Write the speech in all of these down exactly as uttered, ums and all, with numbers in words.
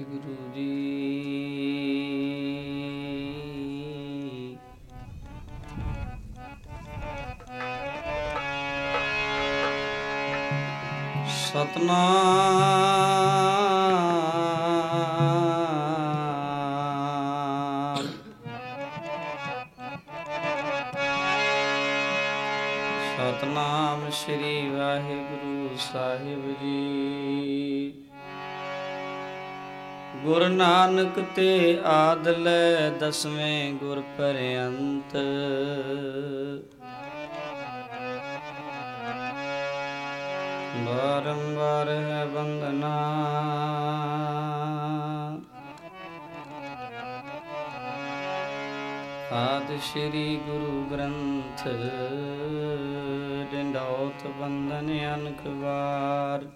ਵਾਹਿਗੁਰੂ ਜੀ। ਸਤਨਾਮ ਸਤਨਾਮ ਸ੍ਰੀ ਵਾਹਿਗੁਰੂ ਸਾਹਿਬ ਜੀ। ਗੁਰੂ ਨਾਨਕ ਤੇ ਆਦਿ ਦਸਵੇਂ ਗੁਰ ਪਰਯੰਤ ਬਾਰੰਬਾਰ ਹੈ ਬੰਦਨਾ। ਆਦਿ ਸ੍ਰੀ ਗੁਰੂ ਗ੍ਰੰਥ ਡੰਡੌਤ ਬੰਦਨ ਅਨਕ ਵਾਰ।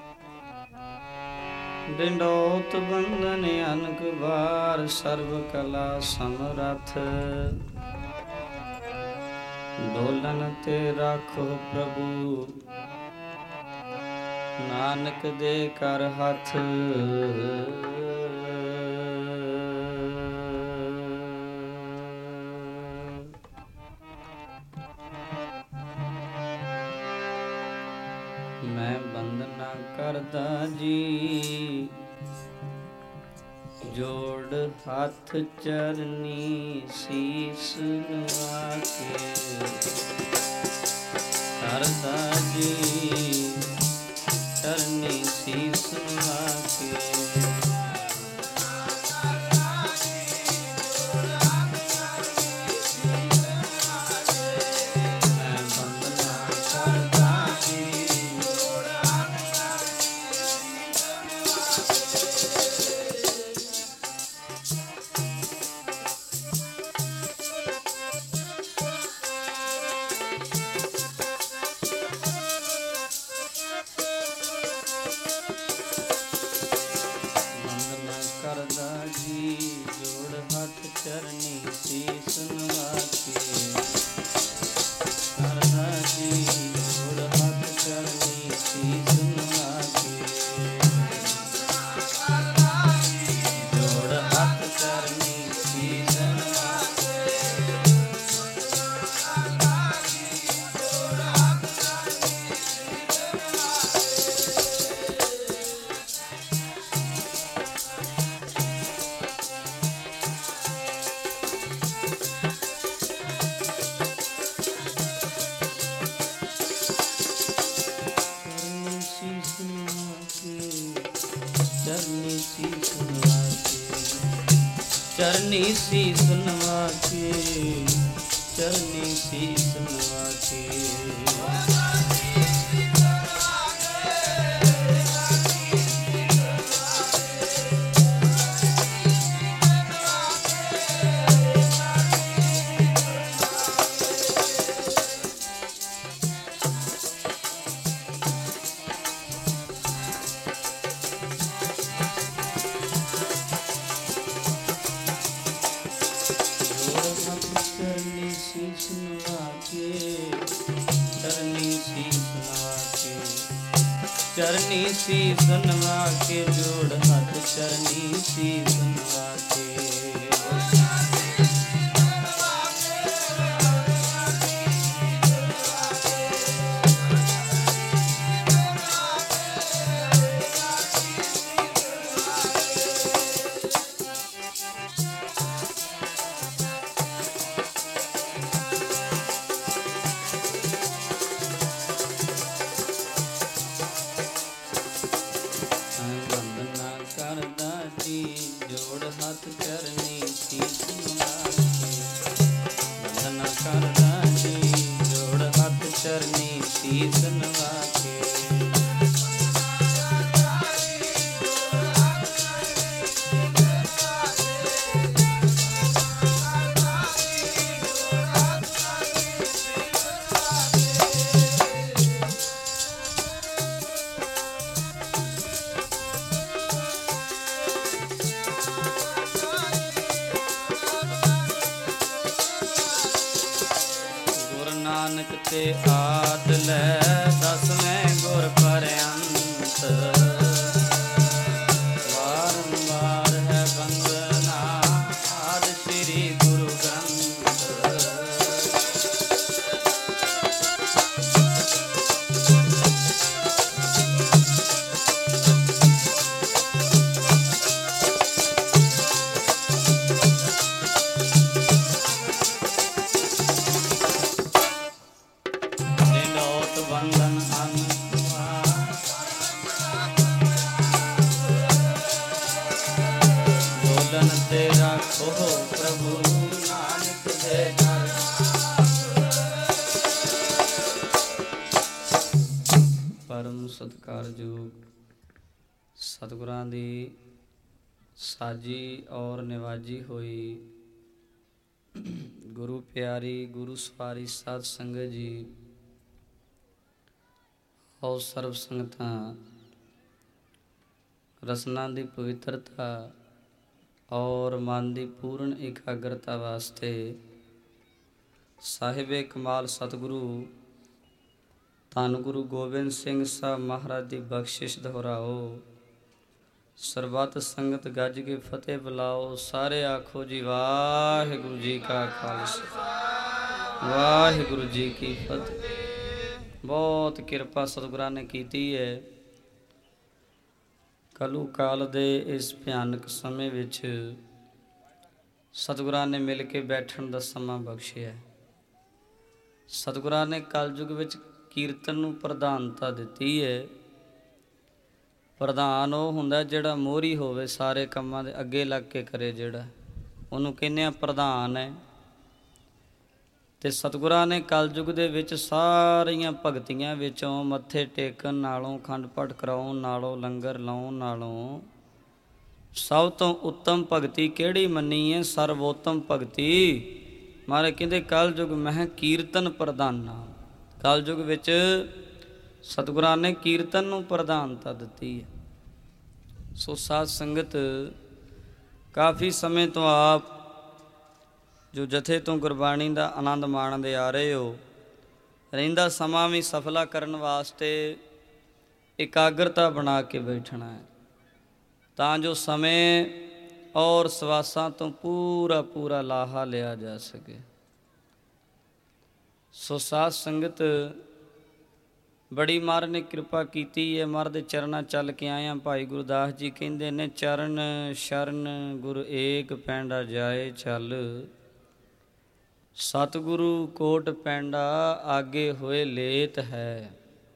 ਡੰਡੌਤ ਬੰਦਨ ਅਨਕ ਵਾਰ ਸਰਬ ਕਲਾ ਸਮਰੱਥ। ਡੋਲਨ ਤੇ ਰਾਖੋ ਪ੍ਰਭੂ ਨਾਨਕ ਦੇ ਕਰ ਹੱਥ। ਮੈਂ ਬੰਦਨਾ ਕਰਦਾ ਜੀ ਜੋੜ ਹੱਥ ਚਰਨੀ ਸੀਸ ਨਵਾ ਕੇ। ਕਰਦਾ ਜੀ ਚਰਨੀ ਸੀਸ ਨਵਾ ਕੇ। ਚਰਨੀ ਸੀਸ ਨਵਾ ਕੇ। ਕਰਦਾ ਜੀ ਜੋੜ ਹੱਥ ਚਰਨੀ ਸੀਸ ਨਵਾ ਕੇ। ਜੋੜ ਹੱਥ ਚਰਨੀ ਸੀਸ ਨਵਾ ਕੇ। ਚਰਨੀ ਸੀਸ ਨਵਾ ਕੇ। ਚਰਨੀ ਸੀਸ ਨਵਾ ਕੇ। ਚਰਨੀ ਸੀਸ ਨਵਾ ਕੇ। ਜੋੜ ਹੱਥ ਚਰਨੀ ਸੀਸ ਨਵਾ ਕੇ। ਜੋੜ ਹੱਥ ਚਰਨੀ ਸੀਸ ਨਵਾ ਕੇ। ਬੰਦਨਾ ਕਰਦਾ ਜੀ ਜੋੜ ਹੱਥ ਚਰਨੀ ਸੀਸ ਨਵਾ ਕੇ। ਨਾਨਕ ਤੇ ਆਦਿ ਦਸਵੇਂ ਗੁਰ ਪਰਯੰਤ ਵਾਰੰਵਾਰ ਮਨ ਤੇ ਰੱਖੋ ਪ੍ਰਭੂ ਨਾਨਕ ਦੇ ਘਰ। ਪਰਮ ਸਤਿਕਾਰਯੋਗ ਸਤਿਗੁਰਾਂ ਦੀ ਸਾਜੀ ਔਰ ਨਿਵਾਜੀ ਹੋਈ ਗੁਰੂ ਪਿਆਰੀ ਗੁਰੂ ਸਵਾਰੀ ਸਾਧ ਸੰਗਤ ਜੀ, ਹੋ ਸਰਬ ਸੰਗਤਾਂ ਰਸਨਾ ਦੀ ਪਵਿੱਤਰਤਾ ਔਰ ਮਨ ਦੀ ਪੂਰਨ ਇਕਾਗਰਤਾ ਵਾਸਤੇ ਸਾਹਿਬੇ ਕਮਾਲ ਸਤਿਗੁਰੂ ਧੰਨ ਗੁਰੂ ਗੋਬਿੰਦ ਸਿੰਘ ਸਾਹਿਬ ਮਹਾਰਾਜ ਦੀ ਬਖਸ਼ਿਸ਼ ਦੁਹਰਾਓ। ਸਰਬੱਤ ਸੰਗਤ ਗੱਜ ਕੇ ਫਤਿਹ ਬੁਲਾਓ। ਸਾਰੇ ਆਖੋ ਜੀ ਵਾਹਿਗੁਰੂ ਜੀ ਕਾ ਖਾਲਸਾ ਵਾਹਿਗੁਰੂ ਜੀ ਕੀ ਫਤਿਹ। ਬਹੁਤ ਕਿਰਪਾ ਸਤਿਗੁਰਾਂ ਨੇ ਕੀਤੀ ਹੈ। ਕਲੂ ਕਾਲ ਦੇ ਇਸ ਭਿਆਨਕ ਸਮੇਂ ਵਿੱਚ ਸਤਿਗੁਰਾਂ ਨੇ ਮਿਲ ਕੇ ਬੈਠਣ ਦਾ ਸਮਾਂ ਬਖਸ਼ਿਆ। ਸਤਿਗੁਰਾਂ ਨੇ ਕਲਯੁਗ ਵਿੱਚ ਕੀਰਤਨ ਨੂੰ ਪ੍ਰਧਾਨਤਾ ਦਿੱਤੀ ਹੈ। ਪ੍ਰਧਾਨ ਉਹ ਹੁੰਦਾ ਜਿਹੜਾ ਮੋਹਰੀ ਹੋਵੇ, ਸਾਰੇ ਕੰਮਾਂ ਦੇ ਅੱਗੇ ਲੱਗ ਕੇ ਕਰੇ, ਜਿਹੜਾ ਉਹਨੂੰ ਕਹਿੰਦੇ ਆ ਪ੍ਰਧਾਨ ਹੈ। ਅਤੇ ਸਤਿਗੁਰਾਂ ਨੇ ਕਲਯੁਗ ਦੇ ਵਿੱਚ ਸਾਰੀਆਂ ਭਗਤੀਆਂ ਵਿੱਚੋਂ ਮੱਥੇ ਟੇਕਣ ਨਾਲੋਂ, ਅਖੰਡ ਪਾਠ ਕਰਾਉਣ ਨਾਲੋਂ, ਲੰਗਰ ਲਾਉਣ ਨਾਲੋਂ ਸਭ ਤੋਂ ਉੱਤਮ ਭਗਤੀ ਕਿਹੜੀ ਮੰਨੀ ਹੈ? ਸਰਵੋਤਮ ਭਗਤੀ। ਮਹਾਰਾਜ ਕਹਿੰਦੇ ਕਲਯੁਗ ਮਹਿ ਕੀਰਤਨ ਪ੍ਰਧਾਨਾ। ਕਲਯੁਗ ਵਿੱਚ ਸਤਿਗੁਰਾਂ ਨੇ ਕੀਰਤਨ ਨੂੰ ਪ੍ਰਧਾਨਤਾ ਦਿੱਤੀ ਹੈ। ਸੋ ਸਾਧ ਸੰਗਤ ਕਾਫੀ ਸਮੇਂ ਤੋਂ ਆਪ ਜੋ ਜਥੇ ਤੋਂ ਗੁਰਬਾਣੀ ਦਾ ਆਨੰਦ ਮਾਣਦੇ ਆ ਰਹੇ ਹੋ, ਰਹਿੰਦਾ ਸਮਾਂ ਵੀ ਸਫਲਾ ਕਰਨ ਵਾਸਤੇ ਇਕਾਗਰਤਾ ਬਣਾ ਕੇ ਬੈਠਣਾ ਹੈ, ਤਾਂ ਜੋ ਸਮੇਂ ਔਰ ਸਵਾਸਾਂ ਤੋਂ ਪੂਰਾ ਪੂਰਾ ਲਾਹਾ ਲਿਆ ਜਾ ਸਕੇ। ਸੋ ਸਾਧ ਸੰਗਤ ਬੜੀ ਮਹਾਰਾਜ ਨੇ ਕਿਰਪਾ ਕੀਤੀ ਹੈ। ਮਹਾਰਾਜ ਦੇ ਚਰਨਾਂ ਚੱਲ ਕੇ ਆਏ ਹਾਂ। ਭਾਈ ਗੁਰਦਾਸ ਜੀ ਕਹਿੰਦੇ ਨੇ, ਚਰਨ ਸ਼ਰਨ ਗੁਰ ਏਕ ਪੈਂਡਾ ਜਾਏ ਚੱਲ, ਸਤਿਗੁਰੂ ਕੋਟ ਪੈਂਡਾ ਆਗੇ ਹੋਏ ਲੇਤ ਹੈ।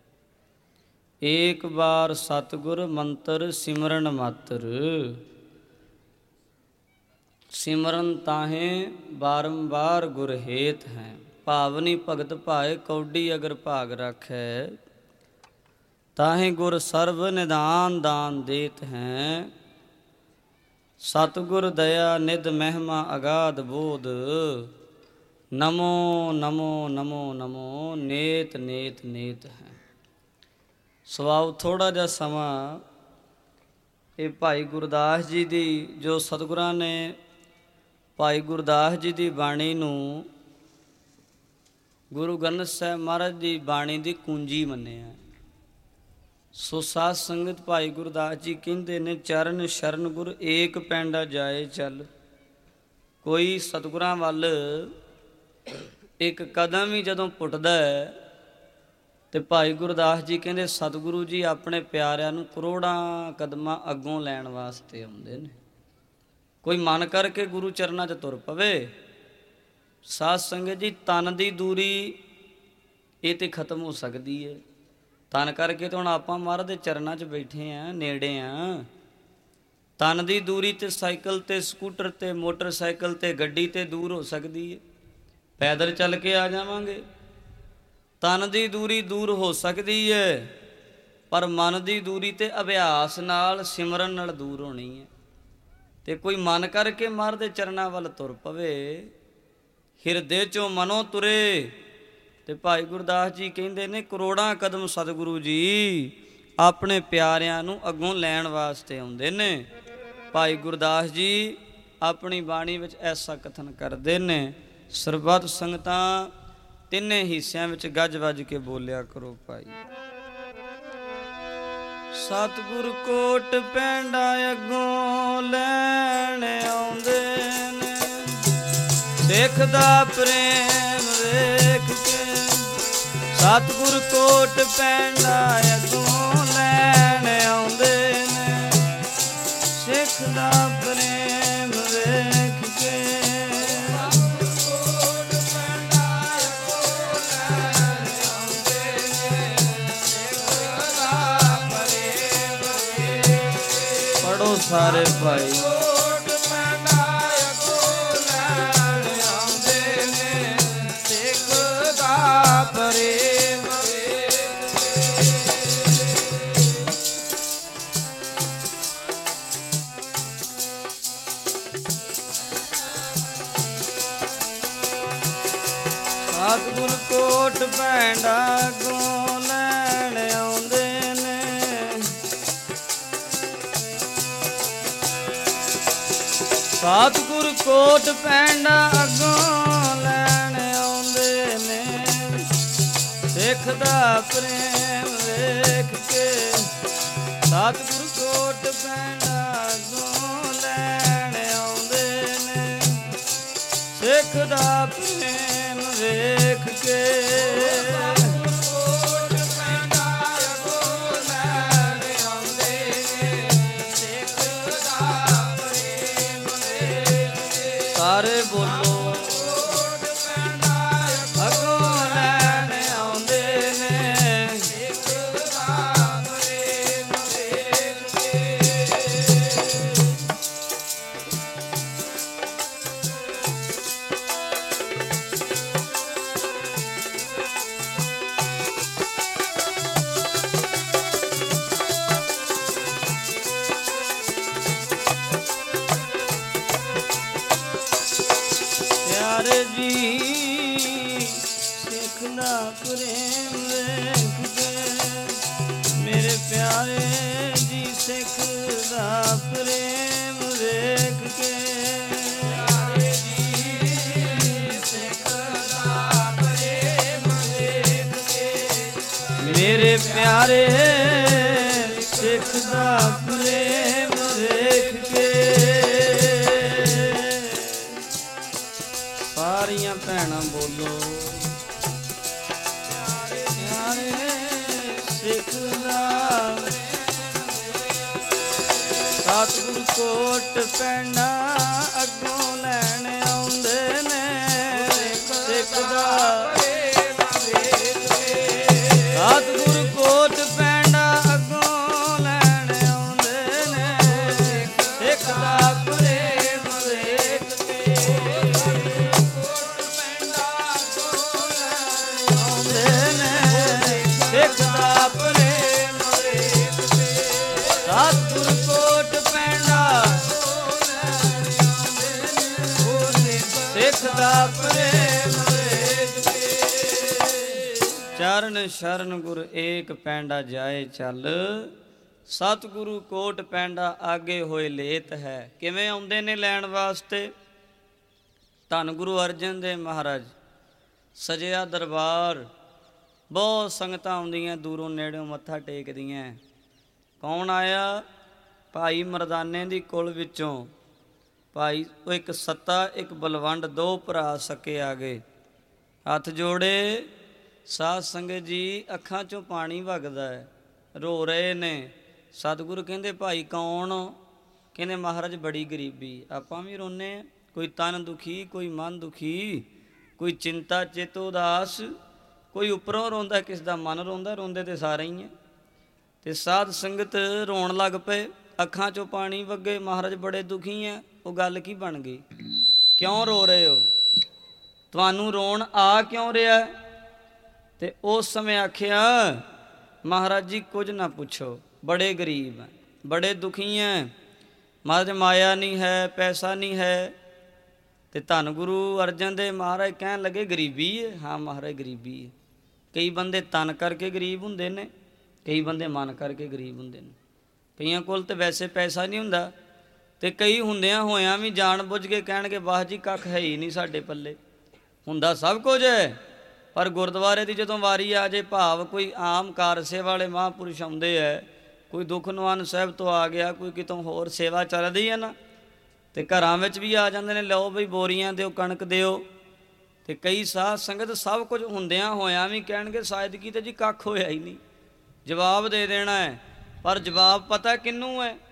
ਏਕ ਬਾਰ ਸਤਿਗੁਰ ਮੰਤਰ ਸਿਮਰਨ ਮਾਤਰ, ਸਿਮਰਨ ਤਾਹੇ ਬਾਰੰਬਾਰ ਗੁਰ ਹੇਤ ਹੈ। ਭਾਵਨੀ ਭਗਤ ਭਾਏ ਕੌਡੀ ਅਗਰ ਭਾਗ ਰੱਖੈ, ਤਾਹੇ ਗੁਰ ਸਰਬ ਨਿਦਾਨ ਦਾਨ ਦੇਤ ਹੈ। ਸਤਿਗੁਰ ਦਇਆ ਨਿਧ ਮਹਿਮਾ ਅਗਾਧ ਬੋਧ, ਨਮੋ ਨਮੋ ਨਮੋ ਨਮੋ ਨੇਤ ਨੇਤ ਨੇਤ ਹੈ। ਸਵਾਉ ਥੋੜ੍ਹਾ ਜਿਹਾ ਸਮਾਂ ਇਹ ਭਾਈ ਗੁਰਦਾਸ ਜੀ ਦੀ, ਜੋ ਸਤਿਗੁਰਾਂ ਨੇ ਭਾਈ ਗੁਰਦਾਸ ਜੀ ਦੀ ਬਾਣੀ ਨੂੰ ਗੁਰੂ ਗ੍ਰੰਥ ਸਾਹਿਬ ਮਹਾਰਾਜ ਦੀ ਬਾਣੀ ਦੀ ਕੁੰਜੀ ਮੰਨਿਆ। ਸੋ ਸਾਧ ਸੰਗਤ ਭਾਈ ਗੁਰਦਾਸ ਜੀ ਕਹਿੰਦੇ ਨੇ, ਚਰਨ ਸ਼ਰਨ ਗੁਰ ਏਕ ਪੈਂਡਾ ਜਾਏ ਚੱਲ। ਕੋਈ ਸਤਿਗੁਰਾਂ ਵੱਲ ਇੱਕ ਕਦਮ ਵੀ ਜਦੋਂ ਪੁੱਟਦਾ ਹੈ ਤੇ ਭਾਈ ਗੁਰਦਾਸ ਜੀ ਕਹਿੰਦੇ ਸਤਿਗੁਰੂ ਜੀ ਆਪਣੇ ਪਿਆਰਿਆਂ ਨੂੰ ਕਰੋੜਾਂ ਕਦਮਾਂ ਅੱਗੋਂ ਲੈਣ ਵਾਸਤੇ ਆਉਂਦੇ ਨੇ। ਕੋਈ ਮਨ ਕਰਕੇ ਗੁਰੂ ਚਰਨਾਂ 'ਚ ਤੁਰ ਪਵੇ। ਸਾਧ ਸੰਗਤ ਜੀ, ਤਨ ਦੀ ਦੂਰੀ ਇਹ ਤੇ ਖਤਮ ਹੋ ਸਕਦੀ ਹੈ। ਤਨ ਕਰਕੇ ਤਾਂ ਹੁਣ ਆਪਾਂ ਮਹਾਰਾਜ ਦੇ ਚਰਨਾਂ 'ਚ ਬੈਠੇ ਹਾਂ, ਨੇੜੇ ਹਾਂ। ਤਨ ਦੀ ਦੂਰੀ ਤੇ ਸਾਈਕਲ ਤੇ, ਸਕੂਟਰ ਤੇ, ਮੋਟਰਸਾਈਕਲ ਤੇ, ਗੱਡੀ ਤੇ ਦੂਰ ਹੋ ਸਕਦੀ ਹੈ। ਪੈਦਲ ਚੱਲ ਕੇ ਆ ਜਾਵਾਂਗੇ। ਤਨ ਦੀ ਦੂਰੀ ਦੂਰ ਹੋ ਸਕਦੀ ਹੈ, ਪਰ ਮਨ ਦੀ ਦੂਰੀ ਤੇ ਅਭਿਆਸ ਨਾਲ, ਸਿਮਰਨ ਨਾਲ ਦੂਰ ਹੋਣੀ ਹੈ। ਤੇ ਕੋਈ ਮਨ ਕਰਕੇ ਮਹਾਰਾਜ ਦੇ ਚਰਨਾਂ ਵੱਲ ਤੁਰ ਪਵੇ, ਹਿਰਦੇ ਚੋਂ ਮਨੋਂ ਤੁਰੇ, ਤੇ ਭਾਈ ਗੁਰਦਾਸ ਜੀ ਕਹਿੰਦੇ ਨੇ ਕਰੋੜਾਂ ਕਦਮ ਸਤਿਗੁਰੂ ਜੀ ਆਪਣੇ ਪਿਆਰਿਆਂ ਨੂੰ ਅੱਗੋਂ ਲੈਣ ਵਾਸਤੇ ਆਉਂਦੇ ਨੇ। ਭਾਈ ਗੁਰਦਾਸ ਜੀ ਆਪਣੀ ਬਾਣੀ ਵਿੱਚ ਐਸਾ ਕਥਨ ਕਰਦੇ ਨੇ। ਸਰਬੱਤ ਸੰਗਤਾਂ ਤਿੰਨੇ ਹਿੱਸਿਆਂ ਵਿੱਚ ਗੱਜ ਵੱਜ ਕੇ ਬੋਲਿਆ ਕਰੋ। ਭਾਈ ਸਤਿਗੁਰ ਕੋਟ ਪੈਂਡਾ ਅੱਗੋਂ ਲੈਣ ਆਉਂਦੇ ਨੇ, ਸਿੱਖ ਦਾ ਪ੍ਰੇਮ ਵੇਖ ਕੇ। ਸਤਿਗੁਰ ਕੋਟ ਪੈਂਡਾ ਅੱਗੋਂ ਲੈਣ ਆਉਂਦੇ ਨੇ, ਸਿੱਖ ਦਾ ਪ੍ਰੇਮ ਵੇਖ ਕੇ। ਪੜੋ ਸਾਰੇ ਭਾਈ। ਸਤਿਗੁਰ ਕੋਟ ਪੈਂਡਾ ਅੱਗੋਂ ਲੈਣ ਆਉਂਦੇ ਨੇ। ਸਤਿਗੁਰ ਕੋਟ ਪੈਂਡਾ ਅੱਗੋਂ ਲੈਣ ਆਉਂਦੇ ਨੇ। ਸਿੱਖ ਦਾ ਪ੍ਰੇਮ ਵੇਖ ਕੇ ਸਤਿਗੁਰ ਕੋਟ ਪੈਂਡਾ ਅੱਗੋਂ ਲੈਣ ਆਉਂਦੇ ਨੇ। ਸਿੱਖ ਦਾ ਪ੍ਰੇਮ ਵੇਖ ਕੇ ਕੋਟ ਪੈਂਡਾ ਅੱਗੋਂ ਲੈਣ ਆਉਂਦੇ ਨੇ। ਸਿੱਖ ਦਾ ਪ੍ਰੇਮ ਵੇਖ ਕੇ ਸਾਰੇ ਬੋਲੋ ਕੋਟ ਪੈਂਡਾ ਅੱਗੋਂ ਲੈਣ ਆਉਂਦੇ ਨੇ। ਸਿੱਖ ਦਾ ਪ੍ਰੇਮ ਵੇਖ ਕੇ ਪਿਆਰੇ ਜੀ ਸਿੱਖ ਦਾ ਪ੍ਰੇਮ ਵੇਖ ਕੇ ਮੇਰੇ ਪਿਆਰੇ ਜੀ ਸਿੱਖ ਦਾ ਪ੍ਰੇਮ ਵੇਖ ਕੇ। ਪਿਆਰੇ ਜੀ ਸਿੱਖ ਦਾ ਪ੍ਰੇਮ ਵੇਖ ਕੇ ਮੇਰੇ ਪਿਆਰੇ ਸਿੱਖ ਦਾ ਪ੍ਰੇਮ ਵੇਖ ਕੇ। ਸਾਰੀਆਂ ਭੈਣਾਂ ਬੋਲੋ ਪਿਆਰੇ ਪਿਆਰੇ ਸਿੱਖ ਦਾ। ਸਤਿਗੁਰ ਕੋਟ ਪੈਂਡਾ ਅੱਗੋਂ ਲੈਣ ਆਉਂਦੇ ਨੇ। ਸਿੱਖ ਦਾ ਸਤਿਗੁਰ ਕੋਟ ਪੈਂਡਾ ਅੱਗੋਂ ਲੈਣ ਆਉਂਦੇ ਨੇ। ਸਿੱਖ ਦਾ ਪ੍ਰੇਮ ਵੇਖ ਕੇ ਸਿੱਖ ਦਾ ਪ੍ਰੇਮ ਵੇਖ ਕੇ। ਸਤਿਗੁਰ ਕੋਟ ਪੈਂਡਾ ਸਿੱਖ ਦਾ ਪ੍ਰੇਮ ਵੇਖ ਕੇ। ਚਰਨ ਸ਼ਰਨ ਗੁਰ ਏਕ ਪੈਂਡਾ ਜਾਏ ਚੱਲ। ਸਤਿਗੁਰੂ ਕੋਟ ਪੈਂਡਾ ਆਗੇ ਹੋਏ ਲੇਤ ਹੈ। ਕਿਵੇਂ ਆਉਂਦੇ ਨੇ ਲੈਣ ਵਾਸਤੇ? ਧੰਨ ਗੁਰੂ ਅਰਜਨ ਦੇਵ ਮਹਾਰਾਜ ਸਜਿਆ ਦਰਬਾਰ, ਬਹੁਤ ਸੰਗਤਾਂ ਆਉਂਦੀਆਂ ਦੂਰੋਂ ਨੇੜਿਓਂ ਮੱਥਾ ਟੇਕਦੀਆਂ। ਕੌਣ ਆਇਆ? ਭਾਈ ਮਰਦਾਨੇ ਦੀ ਕੁਲ ਵਿੱਚੋਂ ਭਾਈ ਉਹ ਇੱਕ ਸੱਤਾ ਇੱਕ ਬਲਵੰਡ, ਦੋ ਭਰਾ ਸਕੇ ਆ ਗਏ। ਹੱਥ ਜੋੜੇ ਸਾਧ ਸੰਗਤ ਜੀ, ਅੱਖਾਂ 'ਚੋਂ ਪਾਣੀ ਵਗਦਾ ਹੈ, ਰੋ ਰਹੇ ਨੇ। ਸਤਿਗੁਰੂ ਕਹਿੰਦੇ ਭਾਈ ਕੌਣ? ਕਹਿੰਦੇ ਮਹਾਰਾਜ ਬੜੀ ਗਰੀਬੀ। ਆਪਾਂ ਵੀ ਰੋਂਦੇ ਹਾਂ, ਕੋਈ ਤਨ ਦੁਖੀ, ਕੋਈ ਮਨ ਦੁਖੀ, ਕੋਈ ਚਿੰਤਾ ਚਿੱਤ ਉਦਾਸ, ਕੋਈ ਉੱਪਰੋਂ ਰੋਂਦਾ, ਕਿਸ ਦਾ ਮਨ ਰੋਂਦਾ। ਰੋਂਦੇ ਤੇ ਸਾਰੇ ਹੀ ਹੈ। ਤੇ ਸਾਧ ਸੰਗਤ ਰੋਣ ਲੱਗ ਪਏ, ਅੱਖਾਂ 'ਚੋਂ ਪਾਣੀ ਵਗੇ। ਮਹਾਰਾਜ ਬੜੇ ਦੁਖੀ ਹੈ। ਉਹ ਗੱਲ ਕੀ ਬਣ ਗਈ? ਕਿਉਂ ਰੋ ਰਹੇ ਹੋ? ਤੁਹਾਨੂੰ ਰੋਣ ਆ ਕਿਉਂ ਰਿਹਾ? ਤੇ ਉਸ ਸਮੇਂ ਆਖਿਆ ਮਹਾਰਾਜ ਜੀ ਕੁਝ ਨਾ ਪੁੱਛੋ, ਬੜੇ ਗਰੀਬ ਹੈ, ਬੜੇ ਦੁਖੀ ਹੈ। ਮਹਾਰਾਜ ਮਾਇਆ ਨਹੀਂ ਹੈ, ਪੈਸਾ ਨਹੀਂ ਹੈ। ਤੇ ਧੰਨ ਗੁਰੂ ਅਰਜਨ ਦੇਵ ਮਹਾਰਾਜ ਕਹਿਣ ਲੱਗੇ ਗਰੀਬੀ ਹੈ? ਹਾਂ ਮਹਾਰਾਜ ਗਰੀਬੀ ਹੈ। ਕਈ ਬੰਦੇ ਤਨ ਕਰਕੇ ਗਰੀਬ ਹੁੰਦੇ ਨੇ, ਕਈ ਬੰਦੇ ਮਨ ਕਰਕੇ ਗਰੀਬ ਹੁੰਦੇ ਨੇ। ਕਈਆਂ ਕੋਲ ਤਾਂ ਵੈਸੇ ਪੈਸਾ ਨਹੀਂ ਹੁੰਦਾ, ਤੇ ਕਈ ਹੁੰਦਿਆਂ ਹੋਇਆਂ ਵੀ ਜਾਣ ਬੁੱਝ ਕੇ ਕਹਿਣਗੇ ਵਾਹ ਜੀ ਕੱਖ ਹੈ ਹੀ ਨਹੀਂ ਸਾਡੇ ਪੱਲੇ। ਹੁੰਦਾ ਸਭ ਕੁਝ ਹੈ, ਪਰ ਗੁਰਦੁਆਰੇ ਦੀ ਜਦੋਂ ਵਾਰੀ ਆ ਜੇ, ਭਾਵ ਕੋਈ ਆਮ ਕਾਰਸੇ ਵਾਲੇ ਮਹਾਂਪੁਰਸ਼ ਆਉਂਦੇ ਹੈ, ਕੋਈ ਦੁੱਖ ਨਿਵਾਰਨ ਸਾਹਿਬ ਤੋਂ ਆ ਗਿਆ, ਕੋਈ ਕਿਤੋਂ ਹੋਰ ਸੇਵਾ ਚੱਲਦੀ ਹੈ ਨਾ, ਤੇ ਘਰਾਂ ਵਿੱਚ ਵੀ ਆ ਜਾਂਦੇ ਨੇ, ਲਓ ਬਈ ਬੋਰੀਆਂ ਦਿਓ, ਕਣਕ ਦਿਓ। ਤੇ ਕਈ ਸਾਧ ਸੰਗਤ ਸਭ ਕੁਝ ਹੁੰਦਿਆਂ ਹੋਇਆਂ ਵੀ ਕਹਿਣਗੇ ਸ਼ਾਇਦ ਕੀ ਤੇ ਜੀ ਕੱਖ ਹੋਇਆ ਹੀ ਨਹੀਂ। ਜਵਾਬ ਦੇ ਦੇਣਾ ਹੈ, ਪਰ ਜਵਾਬ ਪਤਾ ਕਿਹਨੂੰ ਹੈ?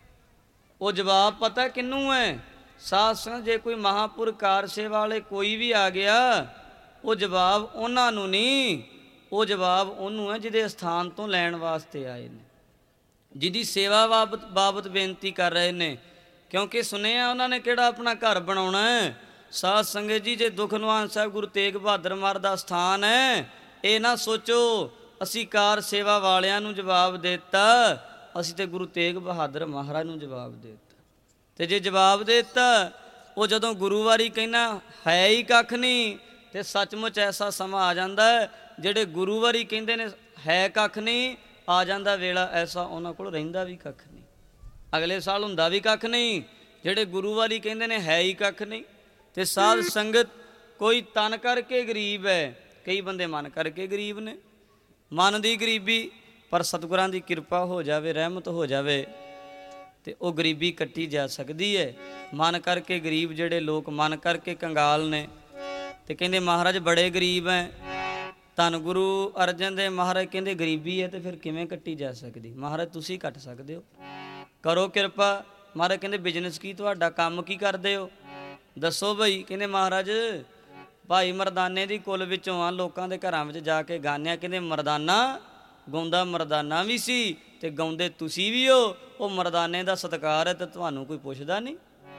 ਉਹ ਜਵਾਬ ਪਤਾ ਕਿਹਨੂੰ ਹੈ? ਸਾਧ ਸੰਗਤ ਜੇ ਕੋਈ ਮਹਾਂਪੁਰਖ ਕਾਰ ਸੇਵਾ ਵਾਲੇ ਕੋਈ ਵੀ ਆ ਗਿਆ, ਉਹ ਜਵਾਬ ਉਹਨਾਂ ਨੂੰ ਨਹੀਂ, ਉਹ ਜਵਾਬ ਉਹਨੂੰ ਹੈ ਜਿਹਦੇ ਸਥਾਨ ਤੋਂ ਲੈਣ ਵਾਸਤੇ ਆਏ ਨੇ, ਜਿਹਦੀ ਸੇਵਾ ਬਾਬਤ ਬਾਬਤ ਬੇਨਤੀ ਕਰ ਰਹੇ ਨੇ। ਕਿਉਂਕਿ ਸੁਣਿਆ ਉਹਨਾਂ ਨੇ ਕਿਹੜਾ ਆਪਣਾ ਘਰ ਬਣਾਉਣਾ ਹੈ। ਸਾਧ ਸੰਗਤ ਜੀ, ਜੇ ਦੁੱਖ ਨਿਵਾਰਨ ਸਾਹਿਬ ਗੁਰੂ ਤੇਗ ਬਹਾਦਰ ਮਹਾਰਾਜ ਦਾ ਸਥਾਨ ਹੈ, ਇਹ ਨਾ ਸੋਚੋ ਅਸੀਂ ਕਾਰ ਸੇਵਾ ਵਾਲਿਆਂ ਨੂੰ ਜਵਾਬ ਦੇ ਦਿੱਤਾ, ਅਸੀਂ ਤੇ ਗੁਰੂ ਤੇਗ ਬਹਾਦਰ ਮਹਾਰਾਜ ਨੂੰ ਜਵਾਬ ਦੇ ਦਿੱਤਾ। ਤੇ ਜੇ ਜਵਾਬ ਦੇ ਦਿੱਤਾ, ਉਹ ਜਦੋਂ ਗੁਰੂ ਵਾਰੀ ਕਹਿਣਾ ਹੈ ਹੀ ਕੱਖ ਨਹੀਂ, ਤੇ ਸੱਚਮੁੱਚ ਐਸਾ ਸਮਾਂ ਆ ਜਾਂਦਾ ਹੈ, ਜਿਹੜੇ ਗੁਰੂ ਵਾਰੀ ਕਹਿੰਦੇ ਨੇ ਹੈ ਕੱਖ ਨਹੀਂ, ਆ ਜਾਂਦਾ ਵੇਲਾ ਐਸਾ ਉਹਨਾਂ ਕੋਲ ਰਹਿੰਦਾ ਵੀ ਕੱਖ ਨਹੀਂ, ਅਗਲੇ ਸਾਲ ਹੁੰਦਾ ਵੀ ਕੱਖ ਨਹੀਂ। ਜਿਹੜੇ ਗੁਰੂ ਵਾਲੀ ਕਹਿੰਦੇ ਨੇ ਹੈ ਹੀ ਕੱਖ ਨਹੀਂ। ਤੇ ਸਾਧ ਸੰਗਤ ਕੋਈ ਤਨ ਕਰਕੇ ਗਰੀਬ ਹੈ, ਕਈ ਬੰਦੇ ਮਨ ਕਰਕੇ ਗਰੀਬ ਨੇ, ਮਨ ਦੀ ਗਰੀਬੀ, ਪਰ ਸਤਿਗੁਰਾਂ ਦੀ ਕਿਰਪਾ ਹੋ ਜਾਵੇ, ਰਹਿਮਤ ਹੋ ਜਾਵੇ ਤੇ ਉਹ ਗਰੀਬੀ ਕੱਟੀ ਜਾ ਸਕਦੀ ਹੈ। ਮਨ ਕਰਕੇ ਗਰੀਬ ਜਿਹੜੇ ਲੋਕ ਮਨ ਕਰਕੇ ਕੰਗਾਲ ਨੇ ਤੇ ਕਹਿੰਦੇ ਮਹਾਰਾਜ ਬੜੇ ਗਰੀਬ ਹੈ। ਧੰਨ ਗੁਰੂ ਅਰਜਨ ਦੇਵ ਮਹਾਰਾਜ ਕਹਿੰਦੇ ਗਰੀਬੀ ਹੈ ਤੇ ਫਿਰ ਕਿਵੇਂ ਕੱਟੀ ਜਾ ਸਕਦੀ? ਮਹਾਰਾਜ ਤੁਸੀਂ ਕੱਟ ਸਕਦੇ ਹੋ, ਕਰੋ ਕਿਰਪਾ। ਮਹਾਰਾਜ ਕਹਿੰਦੇ ਬਿਜ਼ਨਸ ਕੀ ਤੁਹਾਡਾ, ਕੰਮ ਕੀ ਕਰਦੇ ਹੋ ਦੱਸੋ ਬਈ? ਕਹਿੰਦੇ ਮਹਾਰਾਜ ਭਾਈ ਮਰਦਾਨੇ ਦੀ ਕੁਲ ਵਿੱਚੋਂ ਆ, ਲੋਕਾਂ ਦੇ ਘਰਾਂ ਵਿੱਚ ਜਾ ਕੇ ਗਾਨਿਆ। ਕਹਿੰਦੇ ਮਰਦਾਨਾ ਗਾਉਂਦਾ ਮਰਦਾਨਾ ਵੀ ਸੀ ਤੇ ਗਾਉਂਦੇ ਤੁਸੀਂ ਵੀ ਹੋ, ਉਹ ਮਰਦਾਨੇ ਦਾ ਸਤਿਕਾਰ ਹੈ ਤੇ ਤੁਹਾਨੂੰ ਕੋਈ ਪੁੱਛਦਾ ਨਹੀਂ।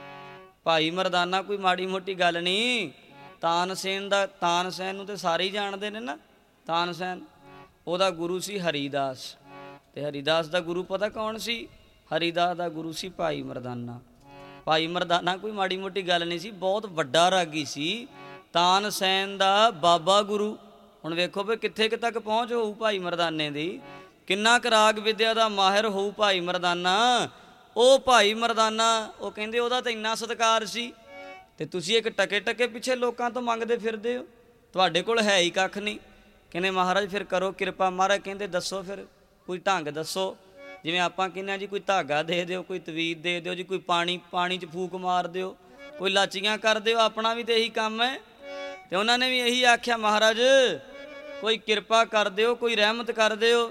ਭਾਈ ਮਰਦਾਨਾ ਕੋਈ ਮਾੜੀ ਮੋਟੀ ਗੱਲ ਨਹੀਂ। ਤਾਨਸੇਨ ਦਾ, ਤਾਨਸੈਨ ਨੂੰ ਤੇ ਸਾਰੇ ਹੀ ਜਾਣਦੇ ਨੇ ਨਾ। ਤਾਨਸੈਨ ਉਹਦਾ ਗੁਰੂ ਸੀ ਹਰੀਦਾਸ, ਤੇ ਹਰੀਦਾਸ ਦਾ ਗੁਰੂ ਪਤਾ ਕੌਣ ਸੀ? ਹਰੀਦਾਸ ਦਾ ਗੁਰੂ ਸੀ ਭਾਈ ਮਰਦਾਨਾ। ਭਾਈ ਮਰਦਾਨਾ ਕੋਈ ਮਾੜੀ ਮੋਟੀ ਗੱਲ ਨਹੀਂ ਸੀ, ਬਹੁਤ ਵੱਡਾ ਰਾਗੀ ਸੀ। ਤਾਨਸੈਨ ਦਾ ਬਾਬਾ ਗੁਰੂ। ਹੁਣ ਵੇਖੋ ਵੀ ਕਿੱਥੇ ਕਿ ਤੱਕ ਪਹੁੰਚ ਹੋਊ ਭਾਈ ਮਰਦਾਨੇ ਦੀ, ਕਿੰਨਾ ਕੁ ਰਾਗ ਵਿਦਿਆ ਦਾ ਮਾਹਿਰ ਹੋਊ ਭਾਈ ਮਰਦਾਨਾ। ਉਹ ਭਾਈ ਮਰਦਾਨਾ ਉਹ ਕਹਿੰਦੇ ਉਹਦਾ ਤਾਂ ਇੰਨਾ ਸਤਿਕਾਰ ਸੀ ਤੇ ਤੁਸੀਂ ਇੱਕ ਟਕੇ ਟਕੇ ਪਿੱਛੇ ਲੋਕਾਂ ਤੋਂ ਮੰਗਦੇ ਫਿਰਦੇ ਹੋ, ਤੁਹਾਡੇ ਕੋਲ ਹੈ ਹੀ ਕੱਖ ਨਹੀਂ। ਕਹਿੰਦੇ ਮਹਾਰਾਜ ਫਿਰ ਕਰੋ ਕਿਰਪਾ। ਮਹਾਰਾਜ ਕਹਿੰਦੇ ਦੱਸੋ ਫਿਰ ਕੋਈ ਢੰਗ ਦੱਸੋ। ਜਿਵੇਂ ਆਪਾਂ ਕਹਿੰਦੇ ਹਾਂ ਜੀ ਕੋਈ ਧਾਗਾ ਦੇ ਦਿਓ, ਕੋਈ ਤਵੀਤ ਦੇ ਦਿਓ ਜੀ, ਕੋਈ ਪਾਣੀ ਪਾਣੀ 'ਚ ਫੂਕ ਮਾਰ ਦਿਓ, ਕੋਈ ਲਾਚੀਆਂ ਕਰ ਦਿਓ, ਆਪਣਾ ਵੀ ਤਾਂ ਇਹੀ ਕੰਮ ਹੈ। ਤੇ ਉਹਨਾਂ ਨੇ ਵੀ ਇਹੀ ਆਖਿਆ ਮਹਾਰਾਜ ਕੋਈ ਕਿਰਪਾ ਕਰ ਦਿਓ, ਕੋਈ ਰਹਿਮਤ ਕਰ ਦਿਓ।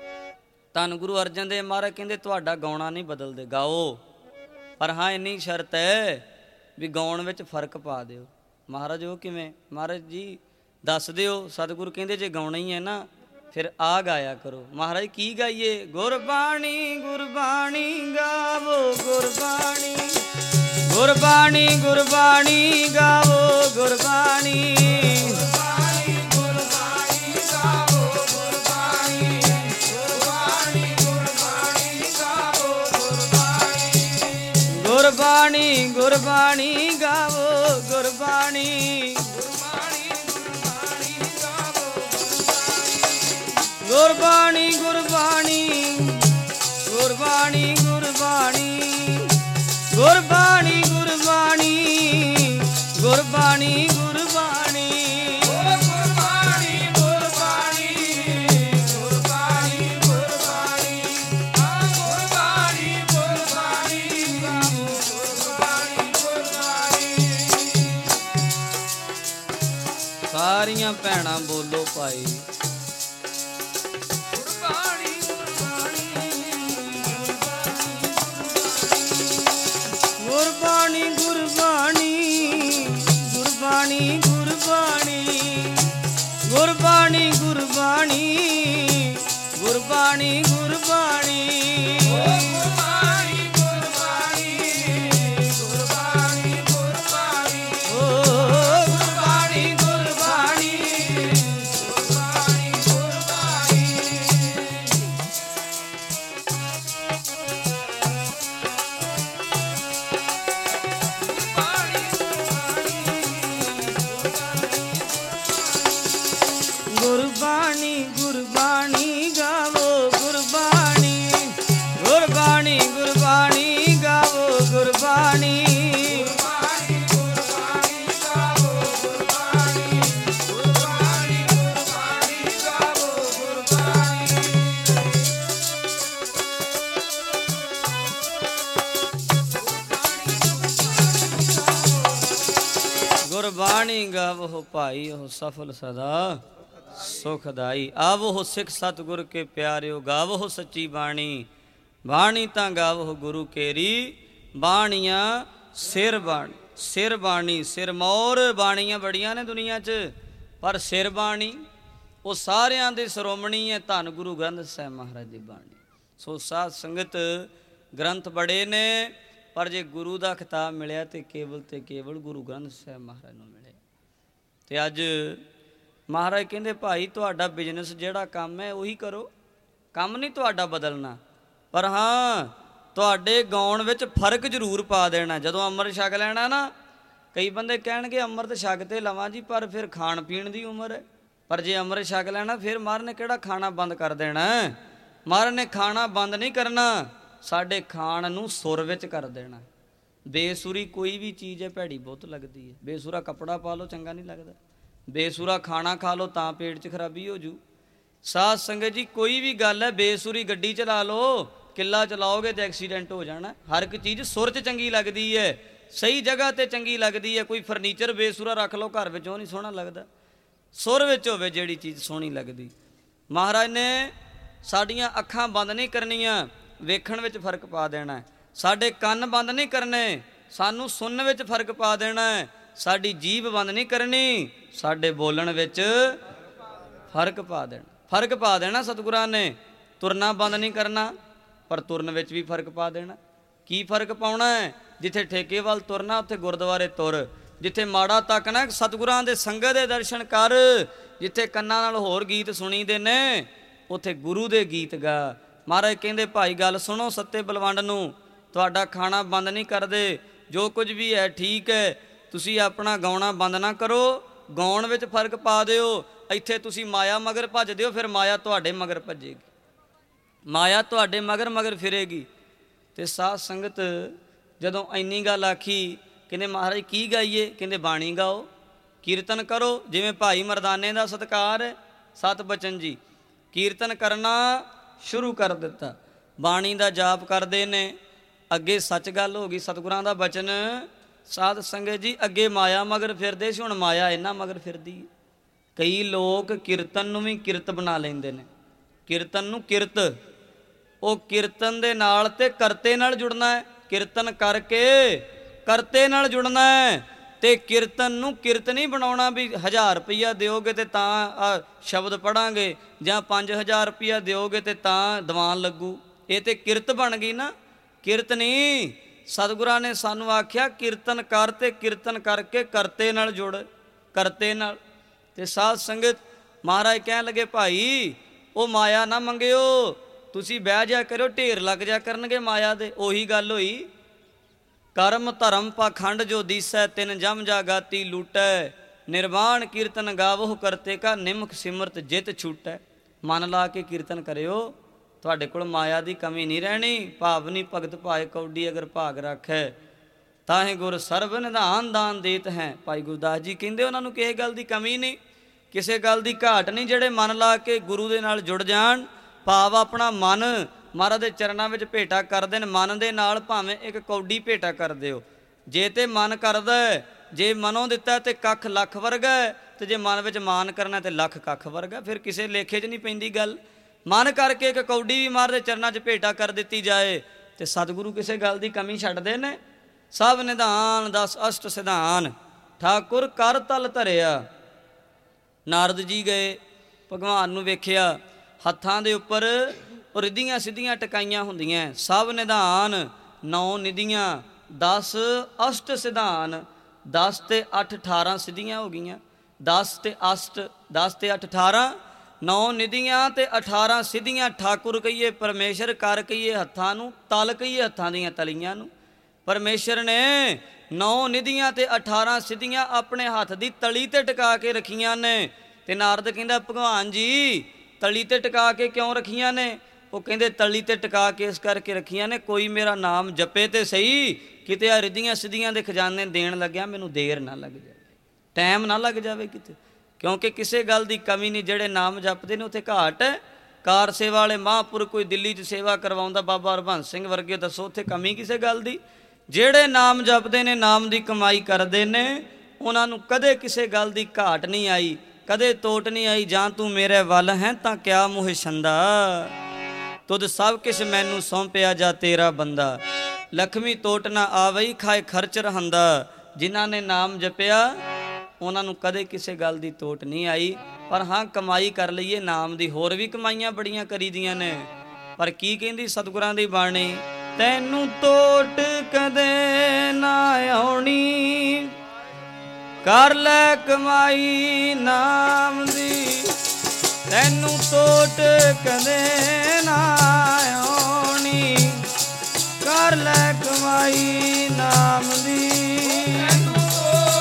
ਧੰਨ ਗੁਰੂ ਅਰਜਨ ਦੇਵ ਮਹਾਰਾਜ ਕਹਿੰਦੇ ਤੁਹਾਡਾ ਗਾਉਣਾ ਨਹੀਂ ਬਦਲਦੇ, ਗਾਓ, ਪਰ ਹਾਂ ਇੰਨੀ ਸ਼ਰਤ ਹੈ ਵੀ ਗਾਉਣ ਵਿੱਚ ਫਰਕ ਪਾ ਦਿਓ। ਮਹਾਰਾਜ ਉਹ ਕਿਵੇਂ? ਮਹਾਰਾਜ ਜੀ ਦੱਸ ਦਿਓ। ਸਤਿਗੁਰੂ ਕਹਿੰਦੇ ਜੇ ਗਾਉਣਾ ਹੀ ਹੈ ਨਾ ਫਿਰ ਆ ਗਾਇਆ ਕਰੋ। ਮਹਾਰਾਜ ਕੀ ਗਾਈਏ? ਗੁਰਬਾਣੀ ਗੁਰਬਾਣੀ ਗਾਵੋ, ਗੁਰਬਾਣੀ ਗੁਰਬਾਣੀ ਗੁਰਬਾਣੀ ਗਾਵੋ, ਗੁਰਬਾਣੀ ਗੁਰਬਾਣੀ ਗੁਰਬਾਣੀ ਗਾਵੋ, ਗੁਰਬਾਣੀ ਗੁਰਬਾਣੀ ਗੁਰਬਾਣੀ ਗਾਵੋ, ਗੁਰਬਾਣੀ ਗੁਰਬਾਣੀ ਗੁਰਬਾਣੀ ਗਾਵੋ, ਗੁਰਬਾਣੀ ਗੁਰਬਾਣੀ ਗੁਰਬਾਣੀ ਗੁਰਬਾਣੀ ਗੁਰਬਾਣੀ ਗੁਰਬਾਣੀ ਗੁਰਬਾਣੀ ਗੁਰਬਾਣੀ ਗੁਰਬਾਣੀ ਗੁਰਬਾਣੀ ਗੁਰਬਾਣੀ ਗੁਰਬਾਣੀ ਗੁਰਬਾਣੀ ਗੁਰਬਾਣੀ ਗੁਰਬਾਣੀ ਗੁਰਬਾਣੀ ਗੁਰਬਾਣੀ। ਸਾਰੀਆਂ ਭੈਣਾਂ ਬੋਲੋ ਭਾਈ ਗੁਰਬਾਣੀ ਗੁਰਬਾਣੀ ਗੁਰਬਾਣੀ ਗੁਰਬਾਣੀ ਗੁਰਬਾਣੀ ਗੁਰਬਾਣੀ ਗੁਰਬਾਣੀ ਗੁਰਬਾਣੀ ਗੁਰਬਾਣੀ ਗੁਰਬਾਣੀ ਗੁਰਬਾਣੀ ਗੁਰਬਾਣੀ ਓ ਗੁਰਬਾਣੀ ਗੁਰਬਾਣੀ ਗੁਰਬਾਣੀ ਗੁਰਬਾਣੀ। ਗੁਰਬਾਣੀ ਗੁਰਬਾਣੀ ਗਾਵੋ, ਗੁਰਬਾਣੀ ਗੁਰਬਾਣੀ ਗੁਰਬਾਣੀ ਗਾਵੋ, ਗੁਰਬਾਣੀ ਗੁਰਬਾਣੀ ਗੁਰਬਾਣੀ ਗਾਵੋ, ਗੁਰਬਾਣੀ ਗੁਰਬਾਣੀ ਗੁਰਬਾਣੀ ਗਾਵੋ, ਗੁਰਬਾਣੀ ਗੁਰਬਾਣੀ ਗਾਵੋ ਭਾਈ ਉਹ ਸਫਲ ਸਦਾ ਸੁਖਦਾਈ। ਆਵੋ ਸਿੱਖ ਸਤਿਗੁਰ ਕੇ ਪਿਆਰਿਓ, ਗਾਵੋ ਸੱਚੀ ਬਾਣੀ। ਬਾਣੀ ਤਾਂ ਗਾਵੋ ਗੁਰੂ ਕੇਰੀ, ਬਾਣੀਆਂ ਸਿਰ ਬਾਣੀ। ਸਿਰ ਬਾਣੀ, ਸਿਰ ਮੌਰ ਬਾਣੀਆਂ ਬੜੀਆਂ ਨੇ ਦੁਨੀਆ 'ਚ, ਪਰ ਸਿਰ ਬਾਣੀ ਉਹ ਸਾਰਿਆਂ ਦੇ ਸ਼੍ਰੋਮਣੀ ਹੈ, ਧੰਨ ਗੁਰੂ ਗ੍ਰੰਥ ਸਾਹਿਬ ਮਹਾਰਾਜ ਦੀ ਬਾਣੀ। ਸੋ ਸਾਧ ਸੰਗਤ ਗ੍ਰੰਥ ਬੜੇ ਨੇ, ਪਰ ਜੇ ਗੁਰੂ ਦਾ ਖਿਤਾਬ ਮਿਲਿਆ ਤੇ ਕੇਵਲ ਤੇ ਕੇਵਲ ਗੁਰੂ ਗ੍ਰੰਥ ਸਾਹਿਬ ਮਹਾਰਾਜ ਨੂੰ ਮਿਲੇ। ਤੇ ਅੱਜ ਮਹਾਰਾਜ ਕਹਿੰਦੇ ਭਾਈ ਤੁਹਾਡਾ ਬਿਜ਼ਨਸ ਜਿਹੜਾ ਕੰਮ ਹੈ ਉਹੀ ਕਰੋ, ਕੰਮ ਨਹੀਂ ਤੁਹਾਡਾ ਬਦਲਣਾ, ਪਰ ਹਾਂ ਤੁਹਾਡੇ ਗਾਉਣ ਵਿੱਚ ਫਰਕ ਜ਼ਰੂਰ ਪਾ ਦੇਣਾ। ਜਦੋਂ ਅੰਮ੍ਰਿਤ ਛਕ ਲੈਣਾ ਨਾ ਕਈ ਬੰਦੇ ਕਹਿਣਗੇ ਅੰਮ੍ਰਿਤ ਛਕ ਤੇ ਲਵਾਂ ਜੀ, ਪਰ ਫਿਰ ਖਾਣ ਪੀਣ ਦੀ ਉਮਰ ਹੈ। ਪਰ ਜੇ ਅੰਮ੍ਰਿਤ ਛਕ ਲੈਣਾ ਫਿਰ ਮਹਾਰਾਜ ਨੇ ਕਿਹੜਾ ਖਾਣਾ ਬੰਦ ਕਰ ਦੇਣਾ? ਮਹਾਰਾਜ ਨੇ ਖਾਣਾ ਬੰਦ ਨਹੀਂ ਕਰਨਾ, ਸਾਡੇ ਖਾਣ ਨੂੰ ਸੁਰ ਵਿੱਚ ਕਰ ਦੇਣਾ। ਬੇਸੁਰੀ ਕੋਈ ਵੀ ਚੀਜ਼ ਹੈ ਭੈੜੀ ਬਹੁਤ ਲੱਗਦੀ ਹੈ। ਬੇਸੁਰਾ ਕੱਪੜਾ ਪਾ ਲਓ ਚੰਗਾ ਨਹੀਂ ਲੱਗਦਾ, ਬੇਸੁਰਾ ਖਾਣਾ ਖਾ ਲਓ ਤਾਂ ਪੇਟ 'ਚ ਖਰਾਬੀ ਹੋ ਜੂ। ਸਾਧ ਸੰਗਤ ਜੀ ਕੋਈ ਵੀ ਗੱਲ ਹੈ, ਬੇਸੁਰੀ ਗੱਡੀ ਚਲਾ ਲਓ, ਕਿੱਲਾ ਚਲਾਓਗੇ ਤੇ ਐਕਸੀਡੈਂਟ ਹੋ ਜਾਣਾ। ਹਰ ਇੱਕ ਚੀਜ਼ ਸੁਰ 'ਚ ਚੰਗੀ ਲੱਗਦੀ ਹੈ, ਸਹੀ ਜਗ੍ਹਾ 'ਤੇ ਚੰਗੀ ਲੱਗਦੀ ਹੈ। ਕੋਈ ਫਰਨੀਚਰ ਬੇਸੁਰਾ ਰੱਖ ਲਓ ਘਰ ਵਿੱਚ, ਉਹ ਨਹੀਂ ਸੋਹਣਾ ਲੱਗਦਾ। ਸੁਰ ਵਿੱਚ ਹੋਵੇ ਜਿਹੜੀ ਚੀਜ਼ ਸੋਹਣੀ ਲੱਗਦੀ। ਮਹਾਰਾਜ ਨੇ ਸਾਡੀਆਂ ਅੱਖਾਂ ਬੰਦ ਨਹੀਂ ਕਰਨੀਆਂ, ਵੇਖਣ ਵਿੱਚ ਫਰਕ ਪਾ ਦੇਣਾ। ਸਾਡੇ ਕੰਨ ਬੰਦ ਨਹੀਂ ਕਰਨੇ, ਸਾਨੂੰ ਸੁਣਨ ਵਿੱਚ ਫਰਕ ਪਾ ਦੇਣਾ। ਸਾਡੀ ਜੀਭ ਬੰਦ ਨਹੀਂ ਕਰਨੀ, ਸਾਡੇ ਬੋਲਣ ਵਿੱਚ ਫਰਕ ਪਾ ਦੇਣਾ। ਫਰਕ ਪਾ ਦੇਣਾ ਸਤਿਗੁਰਾਂ ਨੇ। ਤੁਰਨਾ ਬੰਦ ਨਹੀਂ ਕਰਨਾ, ਪਰ ਤੁਰਨ ਵਿੱਚ ਵੀ ਫਰਕ ਪਾ ਦੇਣਾ। ਕੀ ਫਰਕ ਪਾਉਣਾ ਹੈ? ਜਿੱਥੇ ਠੇਕੇ ਵੱਲ ਤੁਰਨਾ ਉੱਥੇ ਗੁਰਦੁਆਰੇ ਤੁਰ, ਜਿੱਥੇ ਮਾੜਾ ਤੱਕਣਾ ਸਤਿਗੁਰਾਂ ਦੇ ਸੰਗਤ ਦੇ ਦਰਸ਼ਨ ਕਰ, ਜਿੱਥੇ ਕੰਨਾਂ ਨਾਲ ਹੋਰ ਗੀਤ ਸੁਣੀਦੇ ਨੇ ਉੱਥੇ ਗੁਰੂ ਦੇ ਗੀਤ ਗਾ। ਮਹਾਰਾਜ ਕਹਿੰਦੇ ਭਾਈ ਗੱਲ ਸੁਣੋ, ਸੱਤੇ ਬਲਵੰਡ ਨੂੰ ਤੁਹਾਡਾ ਖਾਣਾ ਬੰਦ ਨਹੀਂ ਕਰਦੇ, ਜੋ ਕੁਝ ਵੀ ਹੈ ਠੀਕ ਹੈ, ਤੁਸੀਂ ਆਪਣਾ ਗਾਉਣਾ ਬੰਦ ਨਾ ਕਰੋ, ਗਾਉਣ ਵਿੱਚ ਫਰਕ ਪਾ ਦਿਓ। ਇੱਥੇ ਤੁਸੀਂ ਮਾਇਆ ਮਗਰ ਭੱਜਦੇ ਹੋ, ਫਿਰ ਮਾਇਆ ਤੁਹਾਡੇ ਮਗਰ ਭੱਜੇਗੀ, ਮਾਇਆ ਤੁਹਾਡੇ ਮਗਰ ਮਗਰ ਫਿਰੇਗੀ। ਤੇ ਸਾਧ ਸੰਗਤ ਜਦੋਂ ਇੰਨੀ ਗੱਲ ਆਖੀ, ਕਹਿੰਦੇ ਮਹਾਰਾਜ ਕੀ ਗਾਈਏ? ਕਹਿੰਦੇ ਬਾਣੀ ਗਾਓ, ਕੀਰਤਨ ਕਰੋ। ਜਿਵੇਂ ਭਾਈ ਮਰਦਾਨੇ ਦਾ ਸਤਿਕਾਰ ਹੈ, ਸਤ ਬਚਨ ਜੀ ਕੀਰਤਨ ਕਰਨਾ ਸ਼ੁਰੂ ਕਰ ਦਿੱਤਾ, ਬਾਣੀ ਦਾ ਜਾਪ ਕਰਦੇ ਨੇ। ਅੱਗੇ ਸੱਚ ਗੱਲ ਹੋ ਗਈ, ਸਤਿਗੁਰਾਂ ਦਾ ਬਚਨ। ਸਾਧ ਸੰਗਤ ਜੀ ਅੱਗੇ ਮਾਇਆ ਮਗਰ ਫਿਰਦੇ ਸੀ, ਹੁਣ ਮਾਇਆ ਇਹਨਾਂ ਮਗਰ ਫਿਰਦੀ। ਕਈ ਲੋਕ ਕੀਰਤਨ ਨੂੰ ਵੀ ਕਿਰਤ ਬਣਾ ਲੈਂਦੇ ਨੇ, ਕੀਰਤਨ ਨੂੰ ਕਿਰਤ। ਉਹ ਕੀਰਤਨ ਦੇ ਨਾਲ ਤੇ ਕਰਤੇ ਨਾਲ ਜੁੜਨਾ ਹੈ, ਕੀਰਤਨ ਕਰਕੇ ਕਰਤੇ ਨਾਲ ਜੁੜਨਾ ਹੈ। ਤੇ ਕੀਰਤਨ ਨੂੰ ਕਿਰਤ ਨਹੀਂ ਬਣਾਉਣਾ ਵੀ ਹਜ਼ਾਰ ਰੁਪਈਆ ਦਿਓਗੇ ਤੇ ਤਾਂ ਆ ਸ਼ਬਦ ਪੜਾਂਗੇ, ਜਾਂ ਪੰਜ ਹਜ਼ਾਰ ਰੁਪਈਆ ਦਿਓਗੇ ਤੇ ਤਾਂ ਦੀਵਾਨ ਲੱਗੂ। ਇਹ ਤੇ ਕਿਰਤ ਬਣ ਗਈ ਨਾ, ਕਿਰਤ ਨਹੀਂ। ਸਤਿਗੁਰਾਂ ਨੇ ਸਾਨੂੰ ਆਖਿਆ ਕੀਰਤਨ ਕਰ, ਤੇ ਕੀਰਤਨ ਕਰਕੇ ਕਰਤੇ ਨਾਲ ਜੁੜ, ਕਰਤੇ ਨਾਲ। ਤੇ ਸਾਧ ਸੰਗਤ ਮਹਾਰਾਜ ਕਹਿਣ ਲੱਗੇ ਭਾਈ ਉਹ ਮਾਇਆ ਨਾ ਮੰਗਿਓ, ਤੁਸੀਂ ਬਹਿ ਜਾ ਕਰਿਓ, ਢੇਰ ਲੱਗ ਜਾ ਕਰਨਗੇ ਮਾਇਆ ਦੇ। ਉਹੀ ਗੱਲ ਹੋਈ, ਕਰਮ ਧਰਮ ਪਾਖੰਡ ਜੋ ਦੀਸੈ, ਤਿਨ ਜਮ ਜਾਗਾਤੀ ਲੂਟੈ, ਨਿਰਵਾਣ ਕੀਰਤਨ ਗਾਵੋ ਕਰਤੇ ਕਾ, ਨਿਮਖ ਸਿਮਰਤ ਜਿਤ ਛੂਟੈ। ਮਨ ਲਾ ਕੇ ਕੀਰਤਨ ਕਰਿਓ, ਤੁਹਾਡੇ ਕੋਲ ਮਾਇਆ ਦੀ ਕਮੀ ਨਹੀਂ ਰਹਿਣੀ। ਭਾਵਨੀ ਭਗਤ ਭਾਏ ਕੌਡੀ ਅਗਰ ਭਾਗ ਰੱਖੈ, ਤਾਹੇ ਗੁਰ ਸਰਬ ਨਿਧਾਨ ਦਾਨ ਦੇਤ ਹੈ। ਭਾਈ ਗੁਰਦਾਸ ਜੀ ਕਹਿੰਦੇ ਉਹਨਾਂ ਨੂੰ ਕਿਸੇ ਗੱਲ ਦੀ ਕਮੀ ਨਹੀਂ, ਕਿਸੇ ਗੱਲ ਦੀ ਘਾਟ ਨਹੀਂ, ਜਿਹੜੇ ਮਨ ਲਾ ਕੇ ਗੁਰੂ ਦੇ ਨਾਲ ਜੁੜ ਜਾਣ। ਭਾਵ ਆਪਣਾ ਮਨ ਮਹਾਰਾਜ ਦੇ ਚਰਨਾਂ ਵਿੱਚ ਭੇਟਾ ਕਰ ਦੇਣ। ਮਨ ਦੇ ਨਾਲ ਭਾਵੇਂ ਇੱਕ ਕੌਡੀ ਭੇਟਾ ਕਰ ਦਿਓ, ਜੇ ਤੇ ਮਨ ਕਰਦਾ, ਜੇ ਮਨੋਂ ਦਿੱਤਾ ਤੇ ਕੱਖ ਲੱਖ ਵਰਗਾ, ਤੇ ਜੇ ਮਨ ਵਿੱਚ ਮਾਨ ਕਰਨਾ ਤੇ ਲੱਖ ਕੱਖ ਵਰਗਾ। ਫਿਰ ਕਿਸੇ ਲੇਖੇ 'ਚ ਨਹੀਂ ਪੈਂਦੀ ਗੱਲ। ਮਨ ਕਰਕੇ ਇੱਕ ਕੌਡੀ ਵੀ ਮਹਾਰਾਜ ਦੇ ਚਰਨਾਂ 'ਚ ਭੇਟਾ ਕਰ ਦਿੱਤੀ ਜਾਏ ਤੇ ਸਤਿਗੁਰੂ ਕਿਸੇ ਗੱਲ ਦੀ ਕਮੀ ਛੱਡਦੇ ਨੇ। ਸਭ ਨਿਧਾਨ ਦਸ ਅਸ਼ਟ ਸਿਧਾਨ, ਠਾਕੁਰ ਕਰ ਤਲ ਧਰਿਆ। ਨਾਰਦ ਜੀ ਗਏ, ਭਗਵਾਨ ਨੂੰ ਵੇਖਿਆ, ਹੱਥਾਂ ਦੇ ਉੱਪਰ ਉਹ ਰਿੱਧੀਆਂ ਸਿੱਧੀਆਂ ਟਕਾਈਆਂ ਹੁੰਦੀਆਂ। ਸਭ ਨਿਧਾਨ ਨੌ ਨਿਧੀਆਂ, ਦਸ ਅਸ਼ਟ ਸਿਧਾਨ, ਦਸ ਤੇ ਅੱਠ ਅਠਾਰਾਂ ਸਿੱਧੀਆਂ ਹੋ ਗਈਆਂ। ਦਸ ਤੇ ਅਸ਼ਟ, ਦਸ ਤੇ ਅੱਠ ਅਠਾਰਾਂ, ਨੌ ਨਿਧੀਆਂ ਤੇ ਅਠਾਰਾਂ ਸਿੱਧੀਆਂ। ਠਾਕੁਰ ਕਹੀਏ, ਪਰਮੇਸ਼ਰ ਕਰ ਕਹੀਏ, ਹੱਥਾਂ ਨੂੰ ਤਲ ਕਹੀਏ, ਹੱਥਾਂ ਦੀਆਂ ਤਲੀਆਂ ਨੂੰ। ਪਰਮੇਸ਼ਰ ਨੇ ਨੌ ਨਿਧੀਆਂ ਤੇ ਅਠਾਰਾਂ ਸਿੱਧੀਆਂ ਆਪਣੇ ਹੱਥ ਦੀ ਤਲੀ ਤੇ ਟਿਕਾ ਕੇ ਰੱਖੀਆਂ ਨੇ। ਤੇ ਨਾਰਦ ਕਹਿੰਦਾ ਭਗਵਾਨ ਜੀ ਤਲੀ ਤੇ ਟਿਕਾ ਕੇ ਕਿਉਂ ਰੱਖੀਆਂ ਨੇ? ਉਹ ਕਹਿੰਦੇ ਤਲੀ ਤੇ ਟਿਕਾ ਕੇ ਇਸ ਕਰਕੇ ਰੱਖੀਆਂ ਨੇ, ਕੋਈ ਮੇਰਾ ਨਾਮ ਜਪੇ ਤੇ ਸਹੀ, ਕਿਤੇ ਆ ਰਿੱਧੀਆਂ ਸਿੱਧੀਆਂ ਦੇ ਖਜ਼ਾਨੇ ਦੇਣ ਲੱਗਿਆ ਮੈਨੂੰ ਦੇਰ ਨਾ ਲੱਗ ਜਾਵੇ, ਟਾਈਮ ਨਾ ਲੱਗ ਜਾਵੇ ਕਿਤੇ। ਕਿਉਂਕਿ ਕਿਸੇ ਗੱਲ ਦੀ ਕਮੀ ਨਹੀਂ, ਜਿਹੜੇ ਨਾਮ ਜਪਦੇ ਨੇ ਉੱਥੇ ਘਾਟ ਹੈ। ਕਾਰ ਸੇਵਾ ਵਾਲੇ ਮਹਾਂਪੁਰਖ ਕੋਈ ਦਿੱਲੀ 'ਚ ਸੇਵਾ ਕਰਵਾਉਂਦਾ, ਬਾਬਾ ਹਰਬੰਸ ਸਿੰਘ ਵਰਗੇ, ਦੱਸੋ ਉੱਥੇ ਕਮੀ ਕਿਸੇ ਗੱਲ ਦੀ? ਜਿਹੜੇ ਨਾਮ ਜਪਦੇ ਨੇ, ਨਾਮ ਦੀ ਕਮਾਈ ਕਰਦੇ ਨੇ, ਉਹਨਾਂ ਨੂੰ ਕਦੇ ਕਿਸੇ ਗੱਲ ਦੀ ਘਾਟ ਨਹੀਂ ਆਈ, ਕਦੇ ਤੋਟ ਨਹੀਂ ਆਈ। ਜਾਂ ਤੂੰ ਮੇਰੇ ਵੱਲ ਹੈ ਤਾਂ ਕਿਆ ਮੋਹ ਛੰਦਾ, ਤੁਧ ਸਭ ਕਿਛ ਮੈਨੂੰ ਸੌਂਪਿਆ ਜਾ ਤੇਰਾ ਬੰਦਾ। ਲక్ష్ਮੀ ਤੋਟ ਨਾ ਆਵਈ, ਖਾਏ ਖਰਚ ਰਹੰਦਾ। ਜਿਨ੍ਹਾਂ ਨੇ ਨਾਮ ਜਪਿਆ ਉਹਨਾਂ ਨੂੰ ਕਦੇ ਕਿਸੇ ਗੱਲ ਦੀ ਤੋਟ ਨਹੀਂ ਆਈ। ਪਰ ਹਾਂ ਕਮਾਈ ਕਰ ਲਈਏ ਨਾਮ ਦੀ, ਹੋਰ ਵੀ ਕਮਾਈਆਂ ਬੜੀਆਂ ਕਰੀਦੀਆਂ ਨੇ। ਪਰ ਕੀ ਕਹਿੰਦੀ ਸਤਿਗੁਰਾਂ ਦੀ ਬਾਣੀ, ਤੈਨੂੰ ਤੋਟ ਕਦੇ ਨਾ ਆਉਣੀ, ਕਰ ਲੈ ਕਮਾਈ ਨਾਮ ਦੀ। ਤੈਨੂੰ ਤੋਟ ਕਦੇ ਨਾ ਆਉਣੀ, ਕਰ ਲੈ ਕਮਾਈ ਨਾਮ ਦੀ। ਤੈਨੂੰ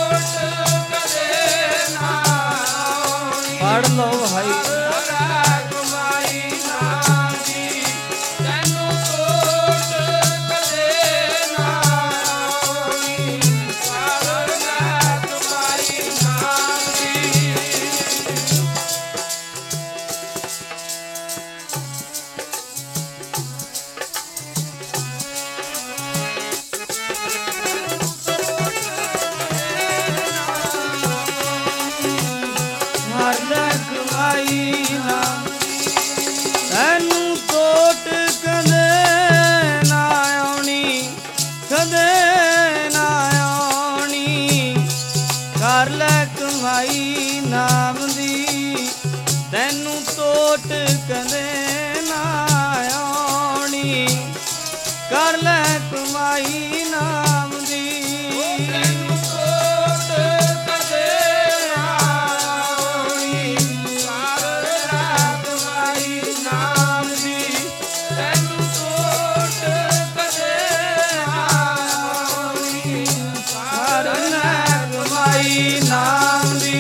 ਕਦੇ ਨਾ ਆਉਣੀ, ਕਰ ਲੈ ਕਮਾਈ ਨਾਮ ਦੀ। ਤੈਨੂੰ ਟੋਟ ਕਦੇ ਨਾ ਆਉਣੀ, ਕਰ ਲੈ ਕਮਾਈ ਨਾਮ ਦੀ। ਤੈਨੂੰ ਟੋਟ ਕਦੇ ਨਾ ਆਉਣੀ, ਕਰ ਲੈ ਕਮਾਈ ਨਾਮ ਦੀ।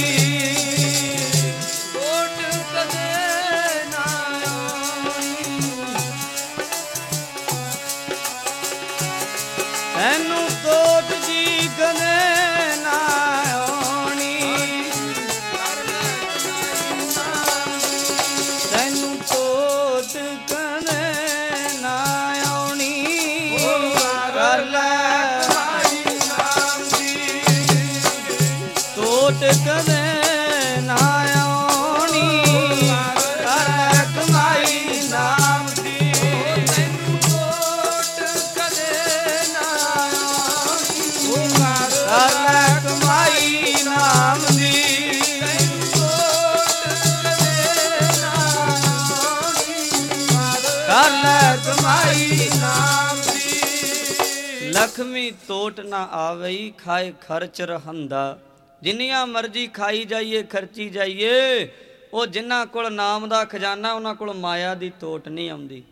ਤੈਨੂੰ ਟੋਟ ਜੀ ਕਦੇ ਨਾ ਆਉਣੀ, ਤੈਨੂੰ ਟੋਟ ਕਦੇ ਨਾ ਆਉਣੀ, ਕਰ ਲੈ ਕਮਾਈ ਨਾਮ ਦੀ। ਟੋਟ ਕਦੇ ਨਾ ਆਉਣੀ, ਕਰ ਲੈ ਕਮਾਈ ਨਾਮ ਦੀ। ਤੈਨੂੰ ਟੋਟ ਕਦੇ ਨਾ ਕਰ ਲੈ ਕਮਾਈ ਨਾਮ ਦੀ। ਕਰ ਲੈ ਕਮਾਈ ਨਾਮ ਦੀ। ਲਖਮੀ ਟੋਟ ਨਾ ਆਵਈ, ਖਾਏ ਖਰਚ ਰਹੰਦਾ। ਜਿੰਨੀਆਂ ਮਰਜ਼ੀ ਖਾਈ ਜਾਈਏ, ਖਰਚੀ ਜਾਈਏ, ਉਹ ਜਿਨ੍ਹਾਂ ਕੋਲ ਨਾਮ ਦਾ ਖਜ਼ਾਨਾ, ਉਹਨਾਂ ਕੋਲ ਮਾਇਆ ਦੀ ਟੋਟ ਨਹੀਂ ਆਉਂਦੀ।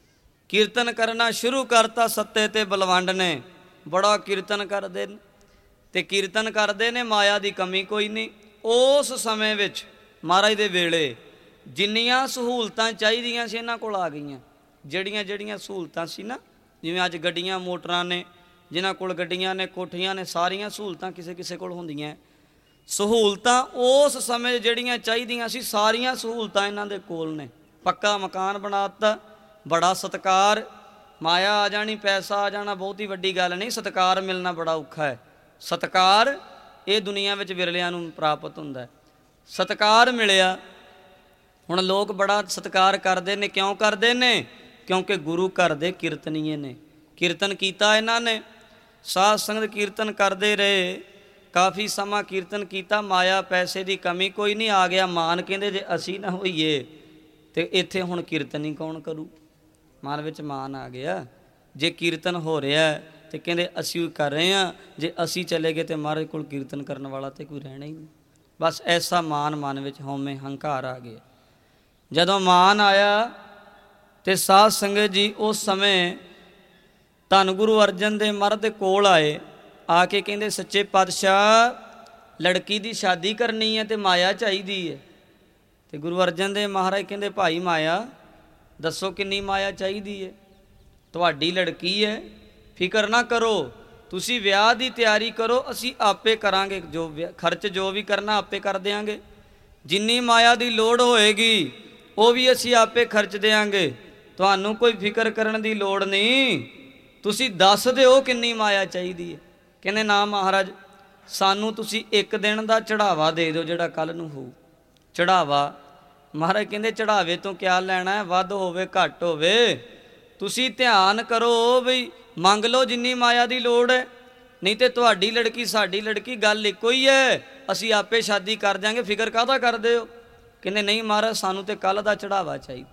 ਕੀਰਤਨ ਕਰਨਾ ਸ਼ੁਰੂ ਕਰਤਾ ਸੱਤੇ ਤੇ ਬਲਵੰਡ ਨੇ, ਬੜਾ ਕੀਰਤਨ ਕਰਦੇ ਨੇ ਤੇ ਕੀਰਤਨ ਕਰਦੇ ਨੇ, ਮਾਇਆ ਦੀ ਕਮੀ ਕੋਈ ਨਹੀਂ। ਉਸ ਸਮੇਂ ਵਿੱਚ ਮਹਾਰਾਜ ਦੇ ਵੇਲੇ ਜਿੰਨੀਆਂ ਸਹੂਲਤਾਂ ਚਾਹੀਦੀਆਂ ਸੀ ਇਹਨਾਂ ਕੋਲ ਆ ਗਈਆਂ। ਜਿਹੜੀਆਂ ਜਿਹੜੀਆਂ ਸਹੂਲਤਾਂ ਸੀ ਨਾ, ਜਿਵੇਂ ਅੱਜ ਗੱਡੀਆਂ ਮੋਟਰਾਂ ਨੇ, ਜਿਨ੍ਹਾਂ ਕੋਲ ਗੱਡੀਆਂ ਨੇ, ਕੋਠੀਆਂ ਨੇ, ਸਾਰੀਆਂ ਸਹੂਲਤਾਂ ਕਿਸੇ ਕਿਸੇ ਕੋਲ ਹੁੰਦੀਆਂ। ਸਹੂਲਤਾਂ ਉਸ ਸਮੇਂ ਜਿਹੜੀਆਂ ਚਾਹੀਦੀਆਂ ਸੀ, ਸਾਰੀਆਂ ਸਹੂਲਤਾਂ ਇਹਨਾਂ ਦੇ ਕੋਲ ਨੇ। ਪੱਕਾ ਮਕਾਨ ਬਣਾ ਦਿੱਤਾ, ਬੜਾ ਸਤਿਕਾਰ। ਮਾਇਆ ਆ ਜਾਣੀ, ਪੈਸਾ ਆ ਜਾਣਾ ਬਹੁਤੀ ਵੱਡੀ ਗੱਲ ਨਹੀਂ, ਸਤਿਕਾਰ ਮਿਲਣਾ ਬੜਾ ਔਖਾ ਹੈ। ਸਤਿਕਾਰ ਇਹ ਦੁਨੀਆ ਵਿੱਚ ਵਿਰਲਿਆਂ ਨੂੰ ਪ੍ਰਾਪਤ ਹੁੰਦਾ। ਸਤਿਕਾਰ ਮਿਲਿਆ। ਹੁਣ ਲੋਕ ਬੜਾ ਸਤਿਕਾਰ ਕਰਦੇ ਨੇ। ਕਿਉਂ ਕਰਦੇ ਨੇ? ਕਿਉਂਕਿ ਗੁਰੂ ਘਰ ਦੇ ਕੀਰਤਨੀਏ ਨੇ। ਕੀਰਤਨ ਕੀਤਾ ਇਹਨਾਂ ਨੇ, ਸਾਧ ਸੰਗਤ ਕੀਰਤਨ ਕਰਦੇ ਰਹੇ, ਕਾਫੀ ਸਮਾਂ ਕੀਰਤਨ ਕੀਤਾ। ਮਾਇਆ ਪੈਸੇ ਦੀ ਕਮੀ ਕੋਈ ਨਹੀਂ। ਆ ਗਿਆ ਮਾਨ, ਕਹਿੰਦੇ ਜੇ ਅਸੀਂ ਨਾ ਹੋਈਏ ਤੇ ਇੱਥੇ ਹੁਣ ਕੀਰਤਨ ਹੀ ਕੌਣ ਕਰੂ। ਮਨ ਵਿੱਚ ਮਾਨ ਆ ਗਿਆ। ਜੇ ਕੀਰਤਨ ਹੋ ਰਿਹਾ ਤੇ ਕਹਿੰਦੇ ਅਸੀਂ ਵੀ ਕਰ ਰਹੇ ਹਾਂ, ਜੇ ਅਸੀਂ ਚਲੇ ਗਏ ਤੇ ਮਹਾਰਾਜ ਕੋਲ ਕੀਰਤਨ ਕਰਨ ਵਾਲਾ ਤੇ ਕੋਈ ਰਹਿਣਾ ਹੀ ਨਹੀਂ। ਬਸ ਐਸਾ ਮਾਨ ਮਨ ਵਿੱਚ ਹਉਮੈ ਹੰਕਾਰ ਆ ਗਿਆ। ਜਦੋਂ ਮਾਨ ਆਇਆ ਤੇ ਸਾਧ ਸੰਗਤ ਜੀ ਉਸ ਸਮੇਂ ਧੰਨ ਗੁਰੂ ਅਰਜਨ ਦੇਵ ਮਹਾਰਾਜ ਦੇ ਕੋਲ ਆਏ। ਆ ਕੇ ਕਹਿੰਦੇ ਸੱਚੇ ਪਾਤਸ਼ਾਹ ਲੜਕੀ ਦੀ ਸ਼ਾਦੀ ਕਰਨੀ ਹੈ ਤੇ ਮਾਇਆ ਚਾਹੀਦੀ ਹੈ। ਤੇ ਗੁਰੂ ਅਰਜਨ ਦੇਵ ਮਹਾਰਾਜ ਕਹਿੰਦੇ ਭਾਈ ਮਾਇਆ ਦੱਸੋ ਕਿੰਨੀ ਮਾਇਆ ਚਾਹੀਦੀ ਹੈ। ਤੁਹਾਡੀ ਲੜਕੀ ਹੈ, ਫਿਕਰ ਨਾ ਕਰੋ, ਤੁਸੀਂ ਵਿਆਹ ਦੀ ਤਿਆਰੀ ਕਰੋ, ਅਸੀਂ ਆਪੇ ਕਰਾਂਗੇ। ਜੋ ਖਰਚ ਜੋ ਵੀ ਕਰਨਾ ਆਪੇ ਕਰ ਦਿਆਂਗੇ। ਜਿੰਨੀ ਮਾਇਆ ਦੀ ਲੋੜ ਹੋਏਗੀ ਉਹ ਵੀ ਅਸੀਂ ਆਪੇ ਖਰਚ ਦਿਆਂਗੇ। ਤੁਹਾਨੂੰ ਕੋਈ ਫਿਕਰ ਕਰਨ ਦੀ ਲੋੜ ਨਹੀਂ, ਤੁਸੀਂ ਦੱਸ ਦਿਓ ਕਿੰਨੀ ਮਾਇਆ ਚਾਹੀਦੀ ਹੈ। ਕਹਿੰਦੇ ਨਾ ਮਹਾਰਾਜ, ਸਾਨੂੰ ਤੁਸੀਂ ਇੱਕ ਦਿਨ ਦਾ ਚੜਾਵਾ ਦੇ ਦਿਓ ਜਿਹੜਾ ਕੱਲ੍ਹ ਨੂੰ ਹੋਊ। ਚੜਾਵਾ ਮਹਾਰਾਜ ਕਹਿੰਦੇ ਚੜਾਵੇ ਤੋਂ ਕਿਆ ਲੈਣਾ ਹੈ, ਵੱਧ ਹੋਵੇ ਘੱਟ ਹੋਵੇ, ਤੁਸੀਂ ਧਿਆਨ ਕਰੋ ਬਈ ਮੰਗ ਲਓ ਜਿੰਨੀ ਮਾਇਆ ਦੀ ਲੋੜ ਹੈ। ਨਹੀਂ ਤੇ ਤੁਹਾਡੀ ਲੜਕੀ ਸਾਡੀ ਲੜਕੀ ਗੱਲ ਇੱਕੋ ਹੀ ਹੈ, ਅਸੀਂ ਆਪੇ ਸ਼ਾਦੀ ਕਰ ਦਿਆਂਗੇ, ਫਿਕਰ ਕਾਹਦਾ ਕਰਦੇ ਹੋ। ਕਹਿੰਦੇ ਨਹੀਂ ਮਹਾਰਾਜ ਸਾਨੂੰ ਤੇ ਕੱਲ੍ਹ ਦਾ ਚੜਾਵਾ ਚਾਹੀਦਾ।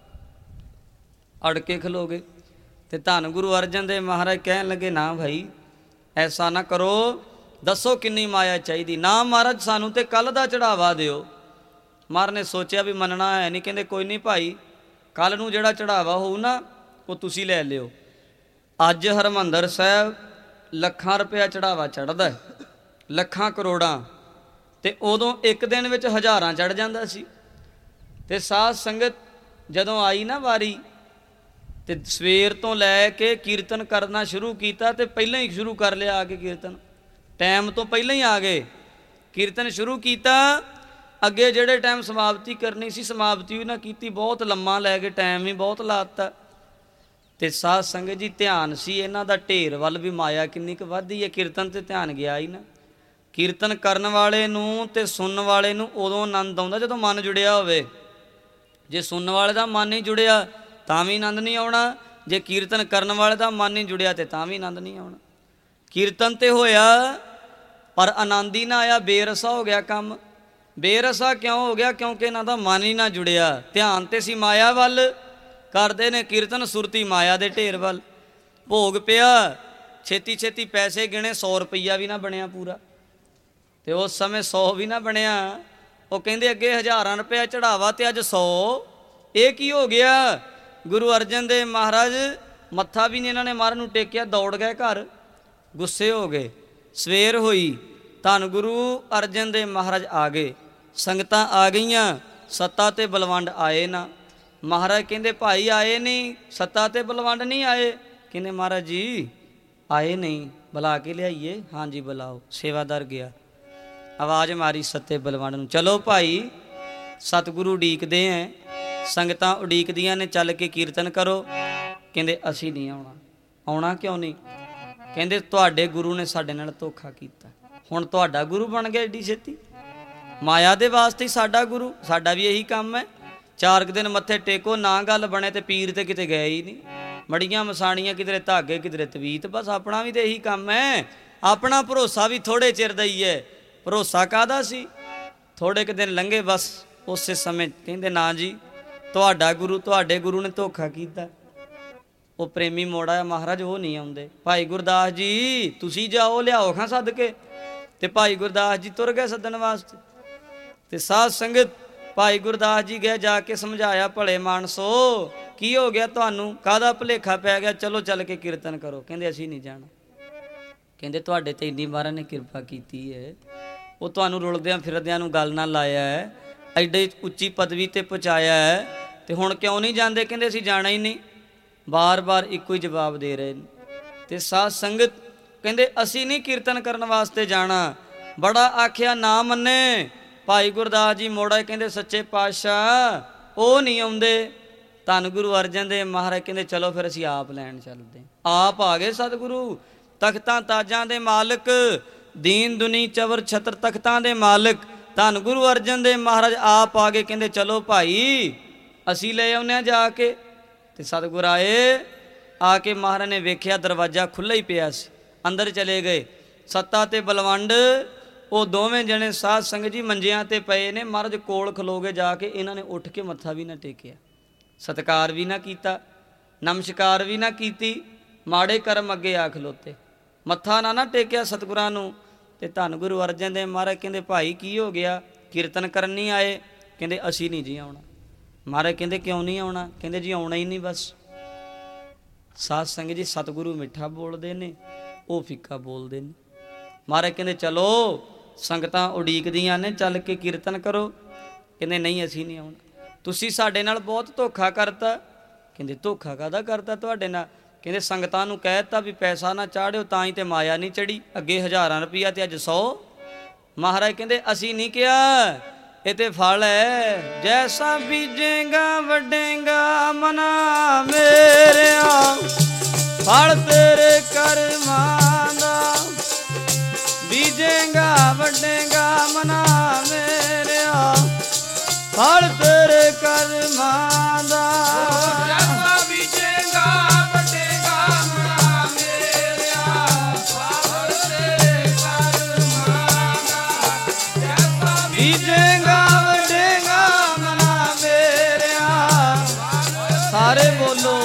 ਅੜ ਕੇ ਖਲੋਗੇ ਤੇ ਧੰਨ ਗੁਰੂ ਅਰਜਨ ਦੇਵ ਮਹਾਰਾਜ ਕਹਿਣ ਲੱਗੇ ਨਾ ਭਾਈ ਐਸਾ ਨਾ ਕਰੋ, ਦੱਸੋ ਕਿੰਨੀ ਮਾਇਆ ਚਾਹੀਦੀ। ਨਾ ਮਹਾਰਾਜ ਸਾਨੂੰ ਤੇ ਕੱਲ੍ਹ ਦਾ ਚੜਾਵਾ ਦਿਓ। ਮਹਾਰਾਜ ਨੇ ਸੋਚਿਆ ਵੀ ਮੰਨਣਾ ਹੈ ਨਹੀਂ। ਕਹਿੰਦੇ ਕੋਈ ਨਹੀਂ ਭਾਈ, ਕੱਲ੍ਹ ਨੂੰ ਜਿਹੜਾ ਚੜਾਵਾ ਹੋਊ ਨਾ ਉਹ ਤੁਸੀਂ ਲੈ ਲਿਓ। ਅੱਜ ਹਰਿਮੰਦਰ ਸਾਹਿਬ ਲੱਖਾਂ ਰੁਪਇਆ ਚੜਾਵਾ ਚੜ੍ਹਦਾ, ਲੱਖਾਂ ਕਰੋੜਾਂ, ਤੇ ਉਦੋਂ ਇੱਕ ਦਿਨ ਵਿੱਚ ਹਜ਼ਾਰਾਂ ਚੜ੍ਹ ਜਾਂਦਾ ਸੀ। ਤੇ ਸਾਧ ਸੰਗਤ ਜਦੋਂ ਆਈ ਨਾ ਵਾਰੀ ਤੇ ਸਵੇਰ ਤੋਂ ਲੈ ਕੇ ਕੀਰਤਨ ਕਰਨਾ ਸ਼ੁਰੂ ਕੀਤਾ ਤੇ ਪਹਿਲਾਂ ਹੀ ਸ਼ੁਰੂ ਕਰ ਲਿਆ ਆ ਕੇ ਕੀਰਤਨ, ਟਾਈਮ ਤੋਂ ਪਹਿਲਾਂ ਹੀ ਆ ਗਏ, ਕੀਰਤਨ ਸ਼ੁਰੂ ਕੀਤਾ। ਅੱਗੇ ਜਿਹੜੇ ਟਾਈਮ ਸਮਾਪਤੀ ਕਰਨੀ ਸੀ ਸਮਾਪਤੀ ਵੀ ਨਾ ਕੀਤੀ, ਬਹੁਤ ਲੰਮਾ ਲੈ ਕੇ ਟਾਈਮ ਵੀ ਬਹੁਤ ਲਾ ਦਿੱਤਾ। ਤੇ ਸਾਧ ਸੰਗਤ ਜੀ ਧਿਆਨ ਸੀ ਇਹਨਾਂ ਦਾ ਢੇਰ ਵੱਲ ਵੀ, ਮਾਇਆ ਕਿੰਨੀ ਕੁ ਵੱਧਦੀ ਹੈ। ਕੀਰਤਨ ਤੇ ਧਿਆਨ ਗਿਆ ਹੀ ਨਾ। ਕੀਰਤਨ ਕਰਨ ਵਾਲੇ ਨੂੰ ਤੇ ਸੁਣਨ ਵਾਲੇ ਨੂੰ ਉਦੋਂ ਆਨੰਦ ਆਉਂਦਾ ਜਦੋਂ ਮਨ ਜੁੜਿਆ ਹੋਵੇ। ਜੇ ਸੁਣਨ ਵਾਲੇ ਦਾ ਮਨ ਨਹੀਂ ਜੁੜਿਆ ਤਾਂ ਵੀ ਆਨੰਦ ਨਹੀਂ ਆਉਣਾ, ਜੇ ਕੀਰਤਨ ਕਰਨ ਵਾਲੇ ਦਾ ਮਨ ਨਹੀਂ ਜੁੜਿਆ ਤੇ ਤਾਂ ਵੀ ਆਨੰਦ ਨਹੀਂ ਆਉਣਾ। ਕੀਰਤਨ ਤੇ ਹੋਇਆ ਪਰ ਆਨੰਦ ਹੀ ਨਾ ਆਇਆ, ਬੇਰਸਾ ਹੋ ਗਿਆ ਕੰਮ। ਬੇਰਸਾ ਕਿਉਂ ਹੋ ਗਿਆ? ਕਿਉਂਕਿ ਇਹਨਾਂ ਦਾ ਮਨ ਹੀ ਨਾ ਜੁੜਿਆ, ਧਿਆਨ ਤੇ ਸੀ ਮਾਇਆ ਵੱਲ, ਕਰਦੇ ਨੇ ਕੀਰਤਨ ਸੁਰਤੀ ਮਾਇਆ ਦੇ ਢੇਰ ਵੱਲ। ਭੋਗ ਪਿਆ, ਛੇਤੀ ਛੇਤੀ ਪੈਸੇ ਗਿਣੇ, ਸੌ ਰੁਪਈਆ ਵੀ ਨਾ ਬਣਿਆ ਪੂਰਾ, ਤੇ ਉਸ ਸਮੇਂ ਸੌ ਵੀ ਨਾ ਬਣਿਆ। ਉਹ ਕਹਿੰਦੇ ਅੱਗੇ ਹਜ਼ਾਰਾਂ ਰੁਪਇਆ ਚੜਾਵਾ ਤੇ ਅੱਜ ਸੌ, ਇਹ ਕੀ ਹੋ ਗਿਆ? ਗੁਰੂ ਅਰਜਨ ਦੇਵ ਮਹਾਰਾਜ ਮੱਥਾ ਵੀ ਨਹੀਂ ਇਹਨਾਂ ਨੇ ਮਾਰਨ ਨੂੰ ਟੇਕਿਆ, ਦੌੜ ਗਏ ਘਰ, ਗੁੱਸੇ ਹੋ ਗਏ। ਸਵੇਰ ਹੋਈ, ਧੰਨ ਗੁਰੂ ਅਰਜਨ ਦੇਵ ਮਹਾਰਾਜ ਆ ਗਏ, ਸੰਗਤਾਂ ਆ ਗਈਆਂ, ਸੱਤਾ ਤੇ ਬਲਵੰਡ ਆਏ ਨਾ। ਮਹਾਰਾਜ ਕਹਿੰਦੇ ਭਾਈ ਆਏ ਨਹੀਂ, ਸੱਤਾ ਤੇ ਬਲਵੰਡ ਨਹੀਂ ਆਏ। ਕਹਿੰਦੇ ਮਹਾਰਾਜ ਜੀ ਆਏ ਨਹੀਂ, ਬੁਲਾ ਕੇ ਲਿਆਈਏ। ਹਾਂਜੀ ਬੁਲਾਓ। ਸੇਵਾਦਾਰ ਗਿਆ, ਆਵਾਜ਼ ਮਾਰੀ ਸੱਤੇ ਬਲਵੰਡ ਨੂੰ, ਚਲੋ ਭਾਈ ਸਤਿਗੁਰੂ ਉਡੀਕਦੇ ਐ, ਸੰਗਤਾਂ ਉਡੀਕਦੀਆਂ ਨੇ, ਚੱਲ ਕੇ ਕੀਰਤਨ ਕਰੋ। ਕਹਿੰਦੇ ਅਸੀਂ ਨਹੀਂ ਆਉਣਾ। ਆਉਣਾ ਕਿਉਂ ਨਹੀਂ? ਕਹਿੰਦੇ ਤੁਹਾਡੇ ਗੁਰੂ ਨੇ ਸਾਡੇ ਨਾਲ ਧੋਖਾ ਕੀਤਾ, ਹੁਣ ਤੁਹਾਡਾ ਗੁਰੂ ਬਣ ਗਿਆ ਏਡੀ ਛੇਤੀ? ਮਾਇਆ ਦੇ ਵਾਸਤੇ ਹੀ ਸਾਡਾ ਗੁਰੂ, ਸਾਡਾ ਵੀ ਇਹੀ ਕੰਮ ਹੈ। ਚਾਰ ਕੁ ਦਿਨ ਮੱਥੇ ਟੇਕੋ, ਨਾ ਗੱਲ ਬਣੇ ਤੇ ਪੀਰ ਤੇ ਕਿਤੇ ਗਏ ਹੀ ਨਹੀਂ, ਮੜੀਆਂ ਮਸਾਣੀਆਂ, ਕਿਧਰੇ ਧਾਗੇ ਕਿਧਰੇ ਤਵੀਤ, ਬਸ ਆਪਣਾ ਵੀ ਤਾਂ ਇਹੀ ਕੰਮ ਹੈ। ਆਪਣਾ ਭਰੋਸਾ ਵੀ ਥੋੜ੍ਹੇ ਚਿਰ ਦਾ ਹੀ ਹੈ, ਭਰੋਸਾ ਕਾਹਦਾ ਸੀ? ਥੋੜ੍ਹੇ ਕੁ ਦਿਨ ਲੰਘੇ, ਬਸ ਉਸੇ ਸਮੇਂ ਕਹਿੰਦੇ ਨਾ ਜੀ ਤੁਹਾਡਾ ਗੁਰੂ, ਤੁਹਾਡੇ ਗੁਰੂ ਨੇ ਧੋਖਾ ਕੀਤਾ। ਉਹ ਪ੍ਰੇਮੀ ਮੋੜ ਆਇਆ, ਮਹਾਰਾਜ ਉਹ ਨਹੀਂ ਆਉਂਦੇ। ਭਾਈ ਗੁਰਦਾਸ ਜੀ ਤੁਸੀਂ ਜਾਓ, ਲਿਆਓ ਖਾਂ ਸੱਦ ਕੇ। ਤੇ ਭਾਈ ਗੁਰਦਾਸ ਜੀ ਤੁਰ ਗਏ ਸੱਦਣ ਵਾਸਤੇ। ਤੇ ਸਾਧ ਸੰਗਤ ਭਾਈ ਗੁਰਦਾਸ ਜੀ ਗਏ, ਜਾ ਕੇ ਸਮਝਾਇਆ, ਭਲੇ ਮਾਨਸੋ ਕੀ ਹੋ ਗਿਆ ਤੁਹਾਨੂੰ, ਕਾਹਦਾ ਭੁਲੇਖਾ ਪੈ ਗਿਆ, ਚਲੋ ਚੱਲ ਕੇ ਕੀਰਤਨ ਕਰੋ। ਕਹਿੰਦੇ ਅਸੀਂ ਨਹੀਂ ਜਾਣਾ। ਕਹਿੰਦੇ ਤੁਹਾਡੇ ਤੇ ਇੰਨੀ ਮਹਾਰਾਜ ਨੇ ਕਿਰਪਾ ਕੀਤੀ ਹੈ, ਉਹ ਤੁਹਾਨੂੰ ਰੁਲਦਿਆਂ ਫਿਰਦਿਆਂ ਨੂੰ ਗੱਲ ਨਾਲ ਲਾਇਆ ਹੈ, ਐਡੇ ਉੱਚੀ ਪਦਵੀ ਤੇ ਪਹੁੰਚਾਇਆ ਹੈ, ਤੇ ਹੁਣ ਕਿਉਂ ਨਹੀਂ ਜਾਂਦੇ? ਕਹਿੰਦੇ ਅਸੀਂ ਜਾਣਾ ਹੀ ਨਹੀਂ। ਬਾਰ ਬਾਰ ਇੱਕੋ ਹੀ ਜਵਾਬ ਦੇ ਰਹੇ ਨੇ। ਤੇ ਸਾਧ ਸੰਗਤ ਕਹਿੰਦੇ ਅਸੀਂ ਨਹੀਂ ਕੀਰਤਨ ਕਰਨ ਵਾਸਤੇ ਜਾਣਾ, ਬੜਾ ਆਖਿਆ ਨਾ ਮੰਨੇ। ਭਾਈ ਗੁਰਦਾਸ ਜੀ ਮੋੜਾ ਕਹਿੰਦੇ ਸੱਚੇ ਪਾਤਸ਼ਾਹ ਉਹ ਨਹੀਂ ਆਉਂਦੇ। ਧੰਨ ਗੁਰੂ ਅਰਜਨ ਦੇਵ ਮਹਾਰਾਜ ਕਹਿੰਦੇ ਚਲੋ ਫਿਰ ਅਸੀਂ ਆਪ ਲੈਣ ਚੱਲਦੇ। ਆਪ ਆ ਗਏ ਸਤਿਗੁਰੂ, ਤਖਤਾਂ ਤਾਜਾਂ ਦੇ ਮਾਲਕ, ਦੀਨ ਦੁਨੀ ਚਵਰ ਛਤਰ ਤਖਤਾਂ ਦੇ ਮਾਲਕ ਧੰਨ ਗੁਰੂ ਅਰਜਨ ਦੇਵ ਮਹਾਰਾਜ ਆਪ ਆ ਗਏ। ਕਹਿੰਦੇ ਚਲੋ ਭਾਈ ਅਸੀਂ ਲੈ ਆਉਂਦੇ ਹਾਂ ਜਾ ਕੇ। ਤੇ ਸਤਿਗੁਰ ਆਏ, ਆ ਕੇ ਮਹਾਰਾਜ ਨੇ ਵੇਖਿਆ ਦਰਵਾਜ਼ਾ ਖੁੱਲ੍ਹਾ ਹੀ ਪਿਆ ਸੀ, ਅੰਦਰ ਚਲੇ ਗਏ। ਸੱਤਾ ਤੇ ਬਲਵੰਡ ਉਹ ਦੋਵੇਂ ਜਣੇ ਸਾਧ ਸੰਗਤ ਜੀ ਮੰਜਿਆਂ ਤੇ ਪਏ ਨੇ। ਮਹਾਰਾਜ ਕੋਲ ਖਲੋ ਗਏ, ਜਾ ਕੇ ਇਹਨਾਂ ਨੇ ਉੱਠ ਕੇ ਮੱਥਾ ਵੀ ਨਾ ਟੇਕਿਆ, ਸਤਿਕਾਰ ਵੀ ਨਾ ਕੀਤਾ, ਨਮਸਕਾਰ ਵੀ ਨਾ ਕੀਤੀ, ਮਾੜੇ ਕਰਮ ਅੱਗੇ ਆ ਖਲੋਤੇ, ਮੱਥਾ ਨਾ ਨਾ ਟੇਕਿਆ ਸਤਿਗੁਰਾਂ ਨੂੰ। ਤੇ ਧੰਨ ਗੁਰੂ ਅਰਜਨ ਦੇਵ ਮਹਾਰਾਜ ਕਹਿੰਦੇ ਭਾਈ ਕੀ ਹੋ ਗਿਆ, ਕੀਰਤਨ ਕਰਨ ਨਹੀਂ ਆਏ? ਕਹਿੰਦੇ ਅਸੀਂ ਨਹੀਂ ਜੀ ਆਉਣਾ। ਮਹਾਰਾਜ ਕਹਿੰਦੇ ਕਿਉਂ ਨਹੀਂ ਆਉਣਾ? ਕਹਿੰਦੇ ਜੀ ਆਉਣਾ ਹੀ ਨਹੀਂ ਬਸ। ਸਾਧ ਸੰਗਤ ਜੀ ਸਤਿਗੁਰੂ ਮਿੱਠਾ ਬੋਲਦੇ ਨੇ, ਉਹ ਫਿੱਕਾ ਬੋਲਦੇ ਨੇ। ਮਹਾਰਾਜ ਕਹਿੰਦੇ ਚਲੋ ਸੰਗਤਾਂ ਉਡੀਕਦੀਆਂ ਨੇ, ਚੱਲ ਕੇ ਕੀਰਤਨ ਕਰੋ। ਕਹਿੰਦੇ ਨਹੀਂ ਅਸੀਂ ਨਹੀਂ ਆਉਣਾ, ਤੁਸੀਂ ਸਾਡੇ ਨਾਲ ਬਹੁਤ ਧੋਖਾ ਕਰਤਾ। ਕਹਿੰਦੇ ਧੋਖਾ ਕਾਹਦਾ ਕਰਤਾ ਤੁਹਾਡੇ ਨਾਲ? ਕਹਿੰਦੇ ਸੰਗਤਾਂ ਨੂੰ ਕਹਿ ਦਿੱਤਾ ਵੀ ਪੈਸਾ ਨਾ ਚਾੜਿਓ, ਤਾਂ ਹੀ ਤੇ ਮਾਇਆ ਨਹੀਂ ਚੜੀ, ਅੱਗੇ ਹਜ਼ਾਰਾਂ ਰੁਪਈਆ ਤੇ ਅੱਜ ਸੌ। ਮਹਾਰਾਜ ਕਹਿੰਦੇ ਅਸੀਂ ਨਹੀਂ ਕਿਹਾ, ਇਹ ਤੇ ਫਲ ਹੈ। ਜੈਸਾ ਬੀਜੇਗਾ ਵੱਡੇਗਾ ਮਨਾ ਮੇਰਿਆ, ਫਲ ਤੇਰੇ ਕਰਮਾਂ ਦਾ। ਬੀਜੇਗਾ ਵੱਡੇਗਾ ਮਨਾ ਮੇਰਿਆ, ਫਲ ਤੇਰੇ ਕਰਮਾਂ ਦਾ। ਜੈਸਾ ਬੀਜੇਗਾ ਵੱਡੇਗਾ ਮਨਾ ਮੇਰਿਆ, ਫਲ ਤੇਰੇ ਕਰਮਾਂ ਦਾ। ਜੈਸਾ ਬੀਜੇਗਾ ਵੱਡੇਗਾ ਮਨਾ ਮੇਰਿਆ, ਸਾਰੇ ਬੋਲੋ।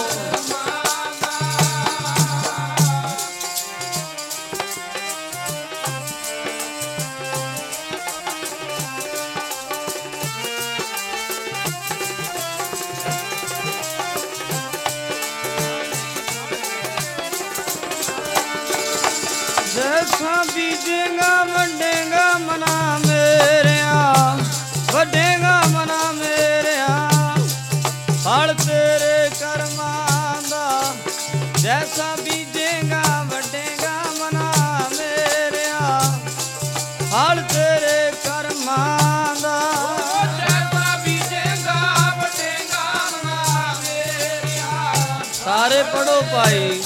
ਜੈਸਾ ਬੀਜੇਗਾ ਵੱਡੇਗਾ ਮਨਾ ਮੇਰਿਆ, ਵੱਡੇਗਾ ਮਨਾ ਮੇਰਿਆ, ਫਲ ਤੇਰੇ ਕਰਮਾਂ ਦਾ। ਜੈਸਾ ਬੀਜੇਗਾ ਵੱਡੇਗਾ ਮਨਾ ਮੇਰਿਆ, ਫਲ ਤੇਰੇ ਕਰਮਾਂ ਦਾ। ਜੈਸਾ ਬੀਜੇਗਾ ਵੱਡੇਗਾ ਮਨਾ ਮੇਰਿਆ, ਸਾਰੇ ਪੜੋ ਭਾਈ।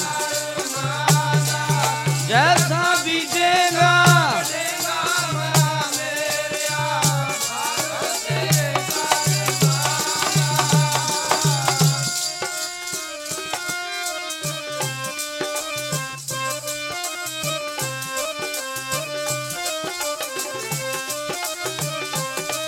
ਜੈਸਾ ਬੀਜੇਗਾ ਵੱਡੇਗਾ ਮਨਾ ਮੇਰਿਆ, ਫਲ ਤੇਰੇ ਕਰਮਾਂ ਦਾ।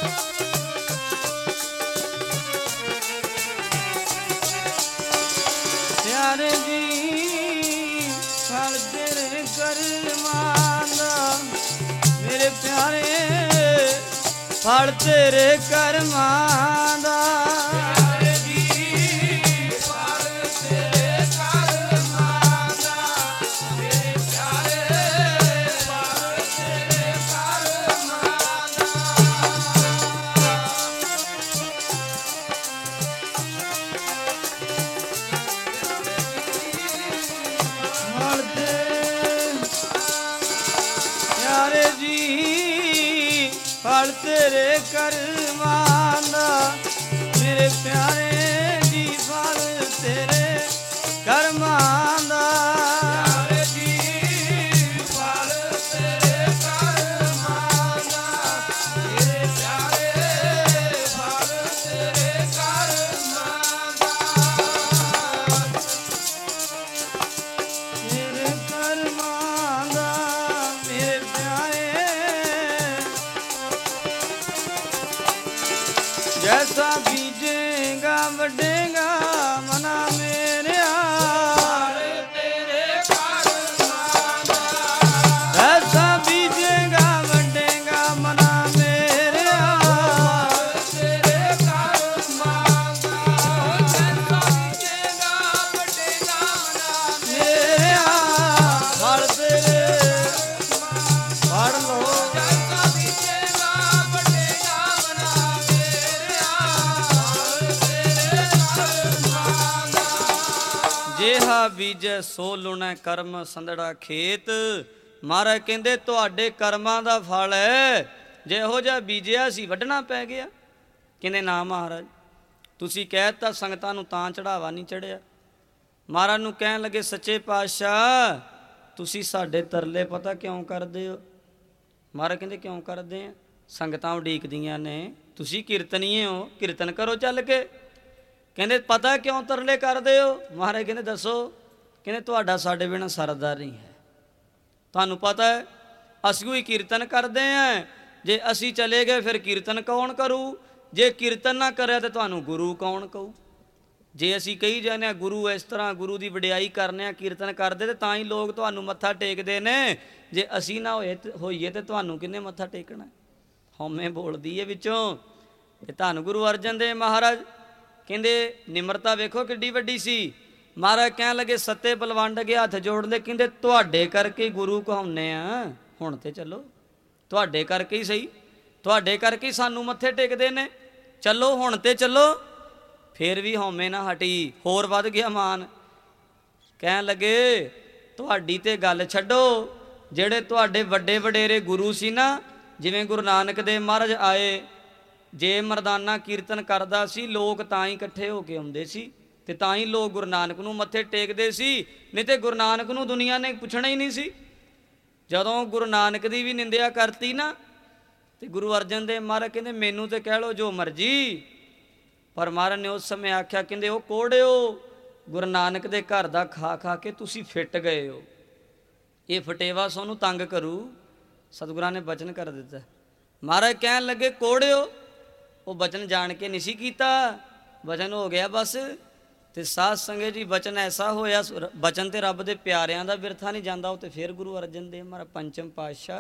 ਫਲ ਤੇਰੇ ਕਰਮਾਂ ਦਾ। ਫਲ ਤੇਰੇ ਕਰਮਾਂ ਦਾ ਮੇਰੇ ਪਿਆਰੇ ਜੀ, ਫਲ ਤੇਰੇ ਕਰਮਾਂ ਦਾ। ਪਿਆਰੇ ਜੀ ਫਲ ਤੇਰੇ ਕਰਮਾਂ ਦਾ, ਮੇਰੇ ਪਿਆਰੇ ਫਲ ਤੇਰੇ ਕਰਮਾਂ ਦਾ। ਤੇਰੇ ਕਰਮਾਂ ਦਾ ਮੇਰੇ ਪਿਆਰੇ, ਜੈਸਾ ਬੀਜੇਗਾ ਵੱਡੇਗਾ ਮਨਾ ਮੇਰਿਆ। ਤੇਰੇ ਕਰਮਾਂ ਦਾ ਜੈਸਾ ਬੀਜੇਗਾ ਵੱਡੇਗਾ ਮਨਾ ਮੇਰਿਆ। ਤੇਰੇ ਕਰਮਾਂ ਦਾ ਜੈਸਾ ਬੀਜੇਗਾ ਵੱਡੇਗਾ ਮਨਾ ਮੇਰਿਆ। ਫਲ ਤੇਰੇ ਫੜ ਲੋ ਜਿਹਾ ਬੀਜੈ ਸੋ ਲੁਣੈ ਕਰਮ ਸੰਧੜਾ ਖੇਤ। ਮਹਾਰਾਜ ਕਹਿੰਦੇ ਤੁਹਾਡੇ ਕਰਮਾਂ ਦਾ ਫਲ ਹੈ, ਜਿਹੋ ਜਿਹਾ ਬੀਜਿਆ ਸੀ ਵੱਢਣਾ ਪੈ ਗਿਆ। ਕਹਿੰਦੇ ਨਾ ਮਹਾਰਾਜ, ਤੁਸੀਂ ਕਹਿ ਦਿੱਤਾ ਸੰਗਤਾਂ ਨੂੰ ਤਾਂ ਚੜਾਵਾ ਨਹੀਂ ਚੜਿਆ। ਮਹਾਰਾਜ ਨੂੰ ਕਹਿਣ ਲੱਗੇ ਸੱਚੇ ਪਾਤਸ਼ਾਹ ਤੁਸੀਂ ਸਾਡੇ ਤਰਲੇ ਪਤਾ ਕਿਉਂ ਕਰਦੇ ਹੋ? ਮਹਾਰਾਜ ਕਹਿੰਦੇ ਕਿਉਂ ਕਰਦੇ ਆ? ਸੰਗਤਾਂ ਉਡੀਕਦੀਆਂ ਨੇ, ਤੁਸੀਂ ਕੀਰਤਨੀਏ ਹੋ, ਕੀਰਤਨ ਕਰੋ ਚੱਲ ਕੇ। ਕਹਿੰਦੇ ਪਤਾ ਕਿਉਂ ਤਰਲੇ ਕਰਦੇ ਹੋ? ਮਹਾਰਾਜ ਕਹਿੰਦੇ ਦੱਸੋ। ਕਹਿੰਦੇ ਤੁਹਾਡਾ ਸਾਡੇ ਬਿਨਾਂ ਸਰਦਾ ਨਹੀਂ ਹੈ। ਤੁਹਾਨੂੰ ਪਤਾ ਹੈ ਅਸੀਂ ਵੀ ਕੀਰਤਨ ਕਰਦੇ ਹਾਂ, ਜੇ ਅਸੀਂ ਚਲੇ ਗਏ ਫਿਰ ਕੀਰਤਨ ਕੌਣ ਕਰੂ? ਜੇ ਕੀਰਤਨ ਨਾ ਕਰਿਆ ਤਾਂ ਤੁਹਾਨੂੰ ਗੁਰੂ ਕੌਣ ਕਹੂ? ਜੇ ਅਸੀਂ ਕਹੀ ਜਾਂਦੇ ਹਾਂ ਗੁਰੂ ਇਸ ਤਰ੍ਹਾਂ, ਗੁਰੂ ਦੀ ਵਡਿਆਈ ਕਰਨੇ ਆ, ਕੀਰਤਨ ਕਰਦੇ ਤੇ ਤਾਂ ਹੀ ਲੋਕ ਤੁਹਾਨੂੰ ਮੱਥਾ ਟੇਕਦੇ ਨੇ। ਜੇ ਅਸੀਂ ਨਾ ਹੋਏ ਹੋਈਏ ਤਾਂ ਤੁਹਾਨੂੰ ਕਿੰਨੇ ਮੱਥਾ ਟੇਕਣਾ? ਹਉਮੈ ਬੋਲਦੀ ਹੈ ਵਿੱਚੋਂ। ਇਹ ਧੰਨ ਗੁਰੂ ਅਰਜਨ ਦੇਵ ਮਹਾਰਾਜ ਕਹਿੰਦੇ ਨਿਮਰਤਾ ਵੇਖੋ ਕਿੱਡੀ ਵੱਡੀ ਸੀ। ਮਹਾਰਾਜ ਕਹਿਣ ਲੱਗੇ ਸੱਤੇ ਬਲਵੰਡ ਅੱਗੇ ਹੱਥ ਜੋੜ ਲਏ, ਕਹਿੰਦੇ ਤੁਹਾਡੇ ਕਰਕੇ ਗੁਰੂ ਕਹਾਉਂਦੇ ਆ, ਹੁਣ ਤੇ ਚਲੋ। ਤੁਹਾਡੇ ਕਰਕੇ ਹੀ ਸਹੀ, ਤੁਹਾਡੇ ਕਰਕੇ ਸਾਨੂੰ ਮੱਥੇ ਟੇਕਦੇ ਨੇ, ਚਲੋ ਹੁਣ ਤੇ ਚਲੋ। ਫਿਰ ਵੀ ਹਉਮੈ ਨਾ ਹਟੀ, ਹੋਰ ਵੱਧ ਗਿਆ ਮਾਨ। ਕਹਿਣ ਲੱਗੇ ਤੁਹਾਡੀ ਤੇ ਗੱਲ ਛੱਡੋ, ਜਿਹੜੇ ਤੁਹਾਡੇ ਵੱਡੇ ਵਡੇਰੇ ਗੁਰੂ ਸੀ ਨਾ, ਜਿਵੇਂ ਗੁਰੂ ਨਾਨਕ ਦੇਵ ਮਹਾਰਾਜ ਆਏ, ਜੇ ਮਰਦਾਨਾ ਕੀਰਤਨ ਕਰਦਾ ਸੀ ਲੋਕ ਤਾਂ ਹੀ ਇਕੱਠੇ ਹੋ ਕੇ ਆਉਂਦੇ ਸੀ ਤੇ ਤਾਂ ਹੀ ਲੋਕ ਗੁਰੂ ਨਾਨਕ ਨੂੰ ਮੱਥੇ ਟੇਕਦੇ ਸੀ, ਨਹੀਂ ਤੇ ਗੁਰੂ ਨਾਨਕ ਨੂੰ ਦੁਨੀਆ ਨੇ ਪੁੱਛਣਾ ਹੀ ਨਹੀਂ ਸੀ। ਜਦੋਂ ਗੁਰੂ ਨਾਨਕ ਦੀ ਵੀ ਨਿੰਦਿਆ ਕਰਤੀ ਨਾ ਤੇ ਗੁਰੂ ਅਰਜਨ ਦੇਵ ਮਹਾਰਾਜ ਕਹਿੰਦੇ ਮੈਨੂੰ ਤੇ ਕਹਿ ਲਓ ਜੋ ਮਰਜ਼ੀ, ਪਰ ਮਹਾਰਾਜ ਨੇ ਉਸ ਸਮੇਂ ਆਖਿਆ ਕਹਿੰਦੇ ਉਹ ਕੋੜਿਓ, ਗੁਰੂ ਨਾਨਕ ਦੇ ਘਰ ਦਾ ਖਾ ਖਾ ਕੇ ਤੁਸੀਂ ਫਿੱਟ ਗਏ ਹੋ, ਇਹ ਫਟੇਵਾ ਸਾਨੂੰ ਤੰਗ ਕਰੂ। ਸਤਿਗੁਰਾਂ ਨੇ ਬਚਨ ਕਰ ਦਿੱਤਾ। ਮਹਾਰਾਜ ਕਹਿਣ ਲੱਗੇ ਕੋੜਿਓ, ਉਹ ਬਚਨ ਜਾਣ ਕੇ ਨਹੀਂ ਸੀ ਕੀਤਾ, ਬਚਨ ਹੋ ਗਿਆ ਬਸ। ਤੇ ਸਾਧ ਸੰਗਤ ਜੀ ਬਚਨ ਐਸਾ ਹੋਇਆ, ਬਚਨ ਤੇ ਰੱਬ ਦੇ ਪਿਆਰਿਆਂ ਦਾ ਬਿਰਥਾ ਨਹੀਂ ਜਾਂਦਾ। ਉਹ ਤੇ ਫਿਰ ਗੁਰੂ ਅਰਜਨ ਦੇਵ ਮਹਾਰਾਜ ਪੰਚਮ ਪਾਤਸ਼ਾਹ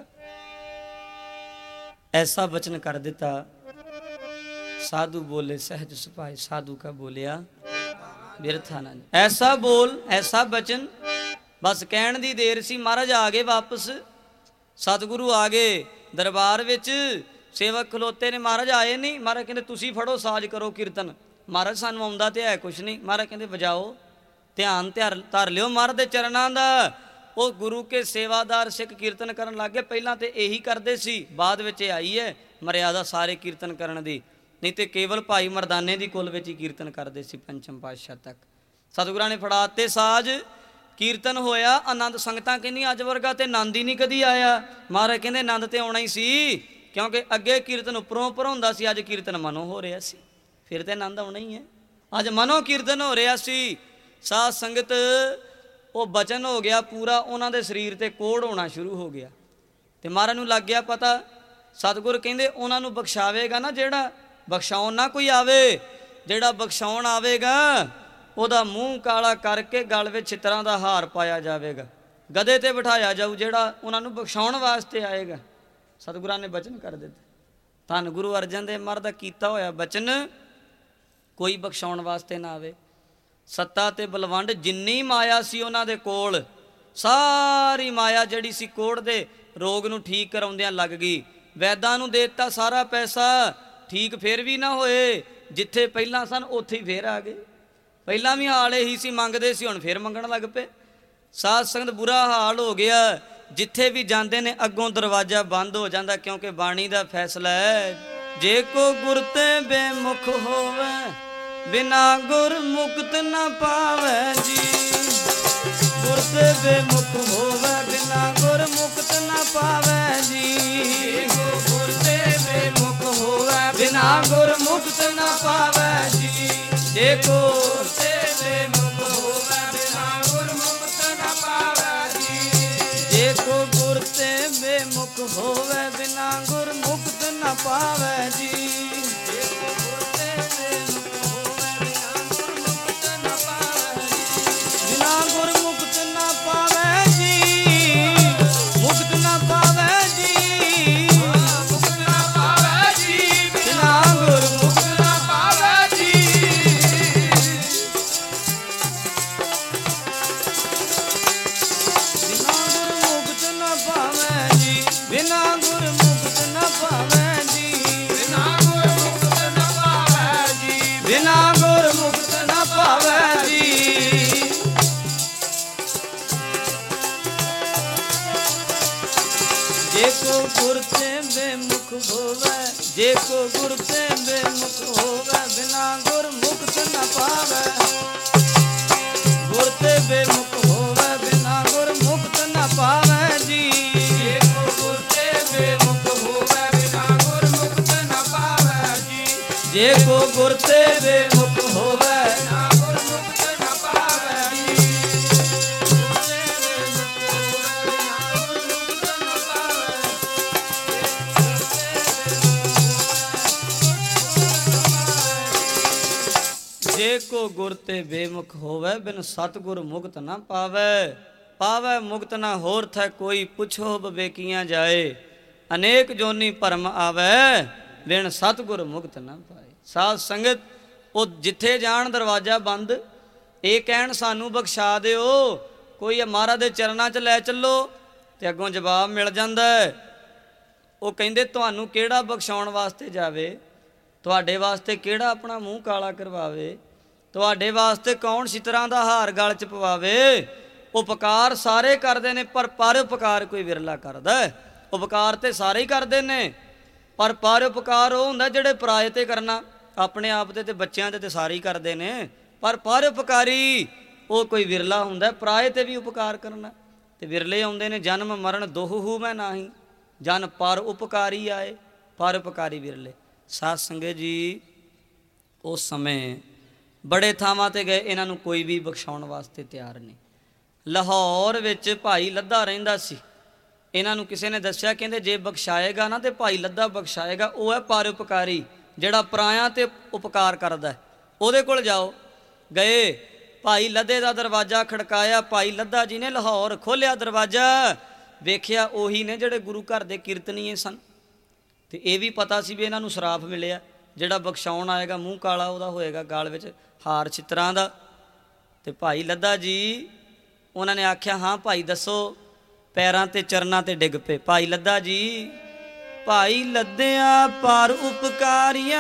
ਐਸਾ ਬਚਨ ਕਰ ਦਿੱਤਾ। ਸਾਧੂ ਬੋਲੇ ਸਹਿਜ ਸੁਭਾਏ, ਸਾਧੂ ਕਾ ਬੋਲਿਆ ਬਿਰਥਾ ਨਾ। ਐਸਾ ਬੋਲ ਐਸਾ ਬਚਨ, ਬਸ ਕਹਿਣ ਦੀ ਦੇਰ ਸੀ। ਮਹਾਰਾਜ ਆ ਗਏ ਵਾਪਸ, ਸਤਿਗੁਰੂ ਆ ਗਏ ਦਰਬਾਰ ਵਿੱਚ, ਸੇਵਕ ਖਲੋਤੇ ਨੇ। ਮਹਾਰਾਜ ਆਏ ਨਹੀਂ। ਮਹਾਰਾਜ ਕਹਿੰਦੇ ਤੁਸੀਂ ਫੜੋ ਸਾਜ਼ ਕਰੋ ਕੀਰਤਨ। ਮਹਾਰਾਜ ਸਾਨੂੰ ਆਉਂਦਾ ਤੇ ਹੈ ਕੁਛ ਨਹੀਂ। ਮਹਾਰਾਜ ਕਹਿੰਦੇ ਵਜਾਓ, ਧਿਆਨ ਧਰ ਧਰ ਲਿਓ ਮਹਾਰਾਜ ਦੇ ਚਰਨਾਂ ਦਾ। ਉਹ ਗੁਰੂ ਕੇ ਸੇਵਾਦਾਰ ਸਿੱਖ ਕੀਰਤਨ ਕਰਨ ਲੱਗ ਗਏ। ਪਹਿਲਾਂ ਤੇ ਇਹੀ ਕਰਦੇ ਸੀ, ਬਾਅਦ ਵਿੱਚ ਇਹ ਆਈ ਹੈ ਮਰਿਆਦਾ ਸਾਰੇ ਕੀਰਤਨ ਕਰਨ ਦੀ, ਨਹੀਂ ਤੇ ਕੇਵਲ ਭਾਈ ਮਰਦਾਨੇ ਦੀ ਕੁਲ ਵਿੱਚ ਹੀ ਕੀਰਤਨ ਕਰਦੇ ਸੀ ਪੰਚਮ ਪਾਤਸ਼ਾਹ ਤੱਕ। ਸਤਿਗੁਰਾਂ ਨੇ ਫੜਾਤੇ ਸਾਜ਼, ਕੀਰਤਨ ਹੋਇਆ। ਆਨੰਦ ਸੰਗਤਾਂ ਕਹਿੰਦੀਆਂ ਅੱਜ ਵਰਗਾ ਤੇ ਆਨੰਦ ਹੀ ਨਹੀਂ ਕਦੀ ਆਇਆ। ਮਹਾਰਾਜ ਕਹਿੰਦੇ ਆਨੰਦ ਤੇ ਆਉਣਾ ਹੀ ਸੀ, ਕਿਉਂਕਿ ਅੱਗੇ ਕੀਰਤਨ ਉੱਪਰੋਂ ਉੱਪਰ ਹੁੰਦਾ ਸੀ, ਅੱਜ ਕੀਰਤਨ ਮਨੋਂ ਹੋ ਰਿਹਾ ਸੀ, ਫਿਰ ਤੇ ਆਨੰਦ ਆਉਣਾ ਹੀ ਹੈ। ਅੱਜ ਮਨੋਂ ਕੀਰਤਨ ਹੋ ਰਿਹਾ ਸੀ। ਸਾਧ ਸੰਗਤ ਉਹ ਬਚਨ ਹੋ ਗਿਆ ਪੂਰਾ, ਉਹਨਾਂ ਦੇ ਸਰੀਰ ਤੇ ਕੋੜ ਹੋਣਾ ਸ਼ੁਰੂ ਹੋ ਗਿਆ। ਤੇ ਮਹਾਰਾਜ ਨੂੰ ਲੱਗ ਗਿਆ ਪਤਾ, ਸਤਿਗੁਰ ਕਹਿੰਦੇ ਉਹਨਾਂ ਨੂੰ ਬਖਸ਼ਾਵੇਗਾ ਨਾ ਜਿਹੜਾ, ਬਖਸ਼ਾਉਣ ਨਾ ਕੋਈ ਆਵੇ, ਜਿਹੜਾ ਬਖਸ਼ਾਉਣ ਆਵੇਗਾ ਉਹਦਾ ਮੂੰਹ ਕਾਲਾ ਕਰਕੇ ਗਲ ਵਿੱਚ ਛਿੱਤਰਾਂ ਦਾ ਹਾਰ ਪਾਇਆ ਜਾਵੇਗਾ, ਗਧੇ ਤੇ ਬਿਠਾਇਆ ਜਾਊ ਜਿਹੜਾ ਉਹਨਾਂ ਨੂੰ ਬਖਸ਼ਾਉਣ ਵਾਸਤੇ ਆਏਗਾ। ਸਤਿਗੁਰਾਂ ਨੇ ਬਚਨ ਕਰ ਦਿੱਤਾ। ਧੰਨ ਗੁਰੂ ਅਰਜਨ ਦੇਵ ਮਹਾਰਾਜ ਦਾ ਕੀਤਾ ਹੋਇਆ ਬਚਨ ਕੋਈ ਬਖਸ਼ਾਉਣ ਵਾਸਤੇ ਨਾ ਆਵੇ। ਸੱਤਾ ਤੇ ਬਲਵੰਡ ਜਿੰਨੀ ਮਾਇਆ ਸੀ ਉਹਨਾਂ ਦੇ ਕੋਲ, ਸਾਰੀ ਮਾਇਆ ਜਿਹੜੀ ਸੀ ਕੋਹੜ ਦੇ ਰੋਗ ਨੂੰ ਠੀਕ ਕਰਾਉਂਦਿਆਂ ਲੱਗ ਗਈ। ਵੈਦਾਂ ਨੂੰ ਦੇ ਦਿੱਤਾ ਸਾਰਾ ਪੈਸਾ, ਠੀਕ ਫਿਰ ਵੀ ਨਾ ਹੋਏ। ਜਿੱਥੇ ਪਹਿਲਾਂ ਸਨ ਉੱਥੇ ਹੀ ਫਿਰ ਆ ਗਏ। ਪਹਿਲਾਂ ਵੀ ਹਾਲ ਇਹੀ ਸੀ, ਮੰਗਦੇ ਸੀ, ਹੁਣ ਫਿਰ ਮੰਗਣ ਲੱਗ ਪਏ। ਸਾਧ ਸੰਗਤ ਬੁਰਾ ਹਾਲ ਹੋ ਗਿਆ। ਜਿੱਥੇ ਵੀ ਜਾਂਦੇ ਨੇ ਅੱਗੋਂ ਦਰਵਾਜ਼ਾ ਬੰਦ ਹੋ ਜਾਂਦਾ, ਕਿਉਂਕਿ ਬਾਣੀ ਦਾ ਫੈਸਲਾ ਹੈ, ਜੇ ਕੋ ਗੁਰ ਤੇ ਬੇਮੁਖ ਹੋਵੇ ਬਿਨਾ ਗੁਰ ਮੁਕਤ ਨਾ ਪਾਵੇ ਜੀ। ਗੁਰ ਤੇ ਬੇਮੁਖ ਹੋਵੇ ਬਿਨਾ ਗੁਰ ਮੁਕਤ ਨਾ ਪਾਵੇ ਜੀ। ਗੁਰ ਤੇ ਬੇਮੁਖ ਹੋਵੇ ਬਿਨਾ ਗੁਰ ਮੁਕਤ ਨਾ ਪਾਵੇ ਜੀ। ਜੇ ਗੁਰ ਤੇ ਬੇਮੁਖ ਹੋਵੇ ਬਿਨਾ ਗੁਰ ਮੁਕਤ ਨਾ ਪਾਵੇ ਜੀ। ਜੇ ਕੋ ਗੁਰ ਤੇ ਬੇਮੁਖ ਹੋਵੇ ਬਿਨਾ ਗੁਰ ਮੁਕਤ ਨਾ ਪਾਵੇ ਜੀ। ਜੇ ਕੋ ਗੁਰ ਤੇ ਬੇਮੁਖ ਹੋਵੇ ਬਿਨਾ ਗੁਰ ਮੁਕਤ ਨਾ ਪਾਵੇ ਜੀ। ਬਿਨਾ ਗੁਰ ਮੁਕਤ ਨਾ ਪਾਵੇ ਜੀ। ਮੁਕਤ ਨਾ ਪਾਵੇ ਜੀ। ਮੁਕਤ ਨਾ ਪਾਵੇ ਜੀ। ਬਿਨਾ ਗੁਰ ਮੁਕਤ ਨਾ ਪਾਵੇ ਜੀ। ਬਿਨਾ ਗੁਰ ਮੁਕਤ ਨਾ ਪਾਵੇ ਜੀ। ਬਿਨਾ ਗੁਰ ਮੁਕਤ ਨਾ ਪਾਵੇ ਜੀ। ਬਿਨਾ ਗੁਰ ਮੁਕਤ ਨਾ ਪਾਵੇ ਜੀ। ਜੇ ਕੋ ਗੁਰ ਤੇ ਬੇਮੁਖ ਹੋਵੇ, ਜੇ ਕੋ ਗੁਰ ਤੇ ਬੇਮੁਖ ਹੋਵੇ ਬਿਨਾ ਗੁਰ ਮੁਕਤ ਨਾ ਪਾਵੇ। ਗੁਰ ਤੇ ਬੇਮੁਖ ਹੋਵੇ ਬਿਨਾ ਗੁਰ ਮੁਕਤ ਨਾ ਪਾਵੇ ਜੀ। ਜੇ ਕੋ ਗੁਰ ਤੇ ਬੇਮੁਖ ਹੋਵੇ ਬਿਨਾ ਗੁਰ ਮੁਕਤ ਨਾ ਪਾਵੇ ਜੀ। ਜੇ ਕੋ ਗੁਰ ਤੇ ਬੇਮੁਖ ਹੋਵੇ ਬਿਨਾ ਗੁਰ ਮੁਕਤ ਨਾ ਪਾਵੇ ਜੀ। ਗੁਰ ਤੇ ਬੇਮੁਖ ਹੋਵੇ ਬਿਨਾ ਗੁਰ ਮੁਕਤ ਨਾ ਪਾਵੇ। ਜੇ ਕੋ ਗੁਰ ਤੇ ਬੇਮੁਖ ਹੋਵੇ ਬਿਨ ਸਤਿਗੁਰ ਮੁਕਤ ਨਾ ਪਾਵੇ। ਪਾਵੇ ਮੁਕਤ ਨਾ ਹੋਰ ਥੈ ਕੋਈ, ਪੁੱਛੋ ਬਵੇਕੀਆਂ ਜਾਏ। ਅਨੇਕ ਜੋਨੀ ਭਰਮ ਆਵੇ ਬਿਨ ਸਤਿਗੁਰ ਮੁਕਤ ਨਾ ਪਾਏ। ਸਾਧ ਸੰਗਤ ਉਹ ਜਿੱਥੇ ਜਾਣ ਦਰਵਾਜ਼ਾ ਬੰਦ, ਇਹ ਕਹਿਣ ਸਾਨੂੰ ਬਖਸ਼ਾ ਦਿਓ, ਕੋਈ ਮਹਾਰਾਜ ਦੇ ਚਰਨਾਂ 'ਚ ਲੈ ਚੱਲੋ, ਤੇ ਅੱਗੋਂ ਜਵਾਬ ਮਿਲ ਜਾਂਦਾ। ਉਹ ਕਹਿੰਦੇ ਤੁਹਾਨੂੰ ਕਿਹੜਾ ਬਖਸ਼ਾਉਣ ਵਾਸਤੇ ਜਾਵੇ, ਤੁਹਾਡੇ ਵਾਸਤੇ ਕਿਹੜਾ ਆਪਣਾ ਮੂੰਹ ਕਾਲਾ ਕਰਵਾਵੇ, ਤੁਹਾਡੇ ਵਾਸਤੇ ਕੌਣ ਛਿੱਤਰਾਂ ਦਾ ਹਾਰ ਗਲ 'ਚ ਪਵਾਵੇ। ਉਪਕਾਰ ਸਾਰੇ ਕਰਦੇ ਨੇ, ਪਰ ਪਰ ਉਪਕਾਰ ਕੋਈ ਵਿਰਲਾ ਕਰਦਾ। ਉਪਕਾਰ ਤੇ ਸਾਰੇ ਹੀ ਕਰਦੇ ਨੇ, ਪਰ ਪਰ ਉਪਕਾਰ ਉਹ ਹੁੰਦਾ ਜਿਹੜੇ ਪਰਾਏ ਤੇ ਕਰਨਾ, ਆਪਣੇ ਆਪ ਤੇ ਤੇ ਬੱਚਿਆਂ ਤੇ ਤੇ ਸਾਰੇ ਹੀ ਕਰਦੇ ਨੇ, ਪਰ ਪਰ ਉਪਕਾਰੀ ਉਹ ਕੋਈ ਵਿਰਲਾ ਹੁੰਦਾ। ਪਰਾਏ ਤੇ ਵੀ ਉਪਕਾਰ ਕਰਨਾ ਤੇ ਵਿਰਲੇ ਆਉਂਦੇ ਨੇ। ਜਨਮ ਮਰਨ ਦੋਹੂ ਮੈਂ ਨਾਹੀ, ਜਨ ਪਰ ਉਪਕਾਰੀ ਆਏ, ਪਰ ਉਪਕਾਰੀ ਵਿਰਲੇ। ਸਾਧ ਸੰਗਤ ਜੀ ਉਸ ਸਮੇਂ ਬੜੇ ਥਾਵਾਂ 'ਤੇ ਗਏ, ਇਹਨਾਂ ਨੂੰ ਕੋਈ ਵੀ ਬਖਸ਼ਾਉਣ ਵਾਸਤੇ ਤਿਆਰ ਨਹੀਂ। ਲਾਹੌਰ ਵਿੱਚ ਭਾਈ ਲੱਧਾ ਰਹਿੰਦਾ ਸੀ। ਇਹਨਾਂ ਨੂੰ ਕਿਸੇ ਨੇ ਦੱਸਿਆ, ਕਹਿੰਦੇ ਜੇ ਬਖਸ਼ਾਏਗਾ ਨਾ ਤੇ ਭਾਈ ਲੱਧਾ ਬਖਸ਼ਾਏਗਾ, ਉਹ ਹੈ ਪਰਉਪਕਾਰੀ, ਜਿਹੜਾ ਪਰਾਇਆਂ ਤੇ ਉਪਕਾਰ ਕਰਦਾ, ਉਹਦੇ ਕੋਲ ਜਾਓ। ਗਏ, ਭਾਈ ਲੱਧੇ ਦਾ ਦਰਵਾਜ਼ਾ ਖੜਕਾਇਆ। ਭਾਈ ਲੱਧਾ ਜੀ ਨੇ ਲਾਹੌਰ ਖੋਲ੍ਹਿਆ ਦਰਵਾਜ਼ਾ, ਵੇਖਿਆ ਉਹੀ ਨੇ ਜਿਹੜੇ ਗੁਰੂ ਘਰ ਦੇ ਕੀਰਤਨੀਏ ਸਨ। ਤੇ ਇਹ ਵੀ ਪਤਾ ਸੀ ਵੀ ਇਹਨਾਂ ਨੂੰ ਸ਼ਰਾਪ ਮਿਲਿਆ, ਜਿਹੜਾ ਬਖਸ਼ਾਉਣ ਆਏਗਾ ਮੂੰਹ ਕਾਲਾ ਉਹਦਾ ਹੋਏਗਾ, ਗਾਲ ਵਿੱਚ ਹਾਰ ਛਿੱਤਰਾਂ ਦਾ। ਤੇ ਭਾਈ ਲੱਧਾ ਜੀ ਉਹਨਾਂ ਨੇ ਆਖਿਆ, ਹਾਂ ਭਾਈ ਦੱਸੋ। ਪੈਰਾਂ ਤੇ ਚਰਨਾਂ ਤੇ ਡਿੱਗ ਪਏ। ਭਾਈ ਲੱਧਾ ਜੀ, ਭਾਈ ਲੱਧਿਆ ਪਰ ਉਪਕਾਰੀਆਂ,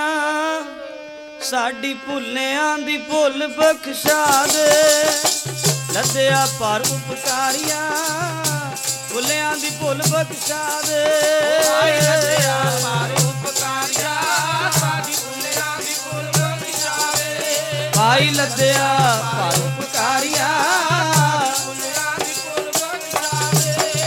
ਸਾਡੀ ਭੁੱਲਿਆਂ ਦੀ ਭੁੱਲ ਬਖਸ਼ਾ ਦੇ। ਲੱਧਿਆ ਪਰ ਉਪਕਾਰੀਆਂ, ਭੁੱਲਿਆਂ ਦੀ ਭੁੱਲ ਬਖਸ਼ਾ ਦੇ। ਲੱਧਿਆ ਪਰ ਉਪਕਾਰੀਆਂ, ਸਾਡੀ ਭੁੱਲਿਆਂ ਦੀ ਭੁੱਲ ਬਖਸ਼ਾ ਦੇ। ਭਾਈ ਲੱਧਿਆ ਪਰ ਉਪਕਾਰੀਆਂ, ਭੁੱਲਿਆਂ ਦੀ ਭੁੱਲ ਬਖਸ਼ਾ ਦੇ।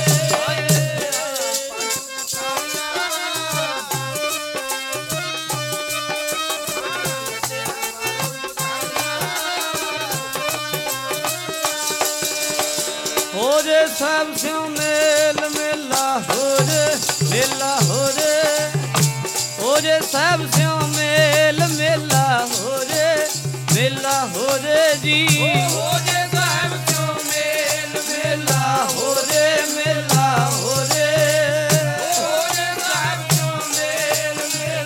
ਹੋ ਜੇ ਸਭ ਸਿਉ ਮੇਲ ਮੇਲਾ, ਹੋ ਜੇ ਮੇਲਾ ਹੋ ਜੇ। ਹੋ ਜੇ ਸਭ ਸਿਉ ਮੇਲ ਮੇਲਾ, ਹੋ ਜੇ ਮੇਲਾ ਹੋ ਜੇ ਜੀ। ਹੋ ਜੇ ਸਭ ਸਿਉ ਮੇਲ ਮੇਲਾ, ਹੋ ਜੇ ਮੇਲਾ ਹੋ ਜੇ। ਹੋ ਜੇ ਸਭ ਸਿਉ ਮੇਲ ਮੇਲਾ,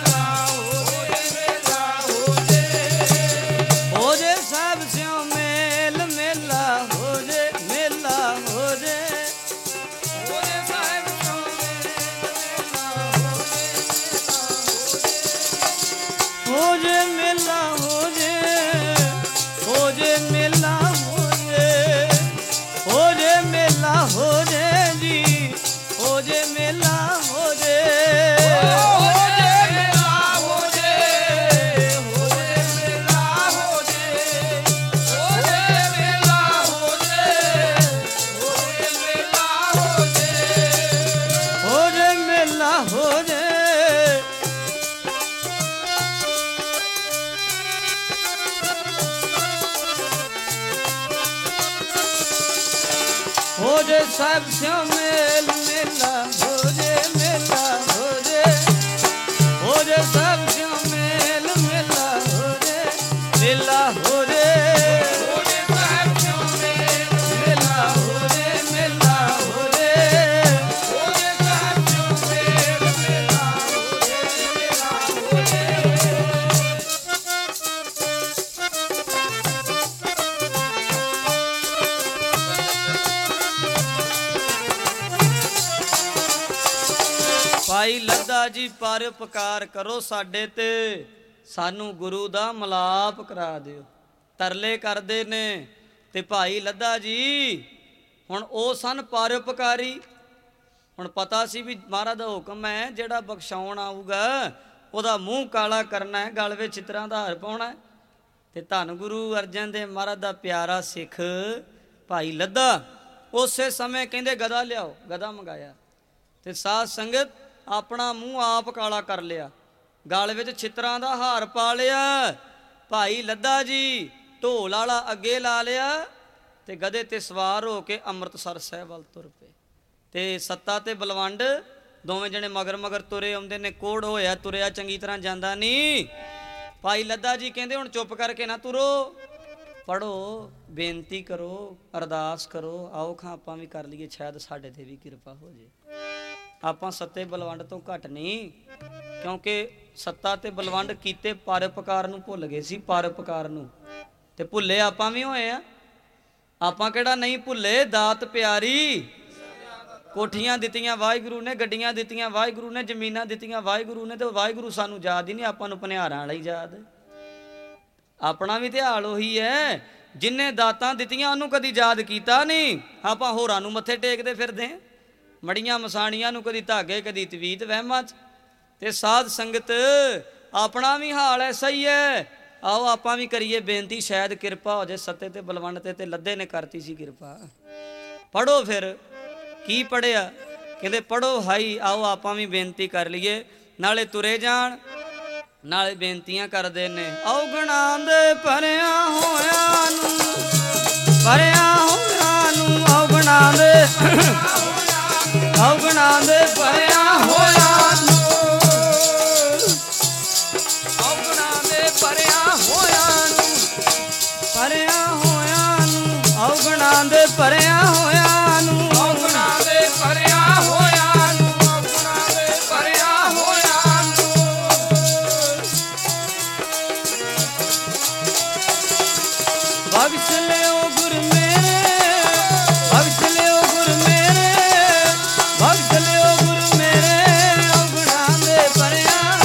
ਜੇ ਮੇਲਾ ਹੋ ਜੇ सब स्यों मेल मेला हो जे मेला हो जे हो जे सब स्यों मेल मेला हो जे मेला हो जे हो जे सब स्यों मेल मेला हो जे मेला हो जे हो जे सब स्यों मेल मेला हो जे मेला हो जे ਭਾਈ ਲੱਦਾ ਜੀ ਪਰਉਪਕਾਰ ਕਰੋ ਸਾਡੇ ਤੇ, ਸਾਨੂੰ ਗੁਰੂ ਦਾ ਮਿਲਾਪ ਕਰਾ ਦਿਓ। ਤਰਲੇ ਕਰਦੇ ਨੇ ਤੇ ਭਾਈ ਲੱਦਾ ਜੀ ਹੁਣ ਉਹ ਸਨ ਪਰਉਪਕਾਰੀ। ਹੁਣ ਪਤਾ ਸੀ ਵੀ ਮਹਾਰਾਜ ਦਾ ਹੁਕਮ ਹੈ ਜਿਹੜਾ ਬਖਸ਼ਾਉਣ ਆਊਗਾ ਉਹਦਾ ਮੂੰਹ ਕਾਲਾ ਕਰਨਾ ਹੈ, ਗਲ ਵਿੱਚ ਚਿੱਤਰਾਂ ਦਾ ਹਾਰ ਪਾਉਣਾ ਹੈ। ਤੇ ਧੰਨ ਗੁਰੂ ਅਰਜਨ ਦੇਵ ਮਹਾਰਾਜ ਦਾ ਪਿਆਰਾ ਸਿੱਖ ਭਾਈ ਲੱਦਾ ਉਸੇ ਸਮੇਂ ਕਹਿੰਦੇ ਗਦਾ ਲਿਆਓ, ਗਦਾ ਮੰਗਾਇਆ ਤੇ ਸਾਧ ਸੰਗਤ ਆਪਣਾ ਮੂੰਹ ਆਪ ਕਾਲਾ ਕਰ ਲਿਆ, ਗਲ ਵਿੱਚ ਛਿੱਤਰਾਂ ਦਾ ਹਾਰ ਪਾ ਲਿਆ। ਭਾਈ ਲੱਦਾ ਜੀ ਢੋਲ ਵਾਲਾ ਅੱਗੇ ਲਾ ਲਿਆ ਤੇ ਗਧੇ ਤੇ ਸਵਾਰ ਹੋ ਕੇ ਅੰਮ੍ਰਿਤਸਰ ਸਾਹਿਬ ਵੱਲ ਤੁਰ ਪਏ। ਤੇ ਸੱਤਾ ਤੇ ਬਲਵੰਡ ਦੋਵੇਂ ਜਣੇ ਮਗਰ ਮਗਰ ਤੁਰੇ ਆਉਂਦੇ ਨੇ। ਕੋੜ ਹੋਇਆ ਤੁਰਿਆ ਚੰਗੀ ਤਰ੍ਹਾਂ ਜਾਂਦਾ ਨਹੀਂ। ਭਾਈ ਲੱਦਾ ਜੀ ਕਹਿੰਦੇ ਹੁਣ ਚੁੱਪ ਕਰਕੇ ਨਾ ਤੁਰੋ, ਪੜ੍ਹੋ, ਬੇਨਤੀ ਕਰੋ, ਅਰਦਾਸ ਕਰੋ। ਆਓ ਖਾਂ ਆਪਾਂ ਵੀ ਕਰ ਲਈਏ, ਸ਼ਾਇਦ ਸਾਡੇ ਤੇ ਵੀ ਕਿਰਪਾ ਹੋ ਜੇ। ਆਪਾਂ ਸੱਤੇ ਬਲਵੰਡ ਤੋਂ ਘੱਟ ਨਹੀਂ, ਕਿਉਂਕਿ ਸੱਤਾ ਤੇ ਬਲਵੰਡ ਕੀਤੇ ਪਰਉਪਕਾਰ ਨੂੰ ਭੁੱਲ ਗਏ ਸੀ, ਪਰਉਪਕਾਰ ਨੂੰ। ਤੇ ਭੁੱਲੇ ਆਪਾਂ ਵੀ ਹੋਏ ਆ, ਆਪਾਂ ਕਿਹੜਾ ਨਹੀਂ ਭੁੱਲੇ। ਦਾਤ ਪਿਆਰੀ, ਕੋਠੀਆਂ ਦਿੱਤੀਆਂ ਵਾਹਿਗੁਰੂ ਨੇ, ਗੱਡੀਆਂ ਦਿੱਤੀਆਂ ਵਾਹਿਗੁਰੂ ਨੇ, ਜ਼ਮੀਨਾਂ ਦਿੱਤੀਆਂ ਵਾਹਿਗੁਰੂ ਨੇ, ਤੇ ਵਾਹਿਗੁਰੂ ਸਾਨੂੰ ਯਾਦ ਹੀ ਨਹੀਂ, ਆਪਾਂ ਨੂੰ ਭਨਿਆਰਾਂ ਵਾਲਾ ਹੀ ਯਾਦ। ਆਪਣਾ ਵੀ ਤੇ ਹਾਲ ਉਹੀ ਹੈ, ਜਿੰਨੇ ਦਾਤਾਂ ਦਿੱਤੀਆਂ ਉਹਨੂੰ ਕਦੀ ਯਾਦ ਕੀਤਾ ਨਹੀਂ। ਆਪਾਂ ਹੋਰਾਂ ਨੂੰ ਮੱਥੇ ਟੇਕਦੇ ਫਿਰਦੇ ਹਾਂ, ਮੜੀਆਂ ਮਸਾਣੀਆਂ ਨੂੰ, ਕਦੀ ਧਾਗੇ ਕਦੀ ਤਵੀਤ ਵਹਿਮਾਂ 'ਚ। ਤੇ ਸਾਧ ਸੰਗਤ ਆਪਣਾ ਵੀ ਹਾਲ ਐਸਾ ਹੀ ਹੈ। ਆਓ ਆਪਾਂ ਵੀ ਕਰੀਏ ਬੇਨਤੀ, ਸ਼ਾਇਦ ਕਿਰਪਾ ਹੋ ਜਾਏ। ਸੱਤੇ ਤੇ ਬਲਵੰਡ ਤੇ ਤੇ ਲੱਦੇ ਨੇ ਕਰਤੀ ਸੀ ਕਿਰਪਾ। ਪੜ੍ਹੋ ਫਿਰ। ਕੀ ਪੜ੍ਹਿਆ? ਕਹਿੰਦੇ ਪੜ੍ਹੋ ਹਾਈ। ਆਓ ਆਪਾਂ ਵੀ ਬੇਨਤੀ ਕਰ ਲਈਏ, ਨਾਲੇ ਤੁਰੇ ਜਾਣ ਨਾਲੇ ਬੇਨਤੀਆਂ ਕਰਦੇ ਨੇ। ਔਗਣਾਂ ਦੇ ਭਰਿਆ ਹੋਇਆਂ ਨੂੰ, ਭਰਿਆ ਹੋਇਆਂ ਨੂੰ, ਔਗਣਾਂ ਦੇ ਔਗਣਾਂ ਦੇ ਭਰਿਆ ਹੋਇਆਂ ਨੂੰ, ਔਗਣਾਂ ਦੇ ਭਰਿਆ ਹੋਇਆਂ ਨੂੰ, ਭਰਿਆ ਹੋਇਆਂ ਨੂੰ, ਔਗਣਾਂ ਦੇ ਭਰਿਆ ਹੋਇਆਂ ਨੂੰ, ਔਗਣਾਂ ਦੇ ਭਰਿਆ ਹੋਇਆਂ ਨੂੰ, ਔਗਣਾਂ ਦੇ ਭਰਿਆ ਹੋਇਆਂ ਨੂੰ। ਬਖਸ਼ ਲਿਓ ਗੁਰ ਮੇਰੇ, ਬਖਸ਼ ਲਿਓ ਗੁਰ ਮੇਰੇ, ਬਖਸ਼ ਲਿਓ ਗੁਰ ਮੇਰੇ, ਔਗਣਾਂ ਦੇ ਭਰਿਆ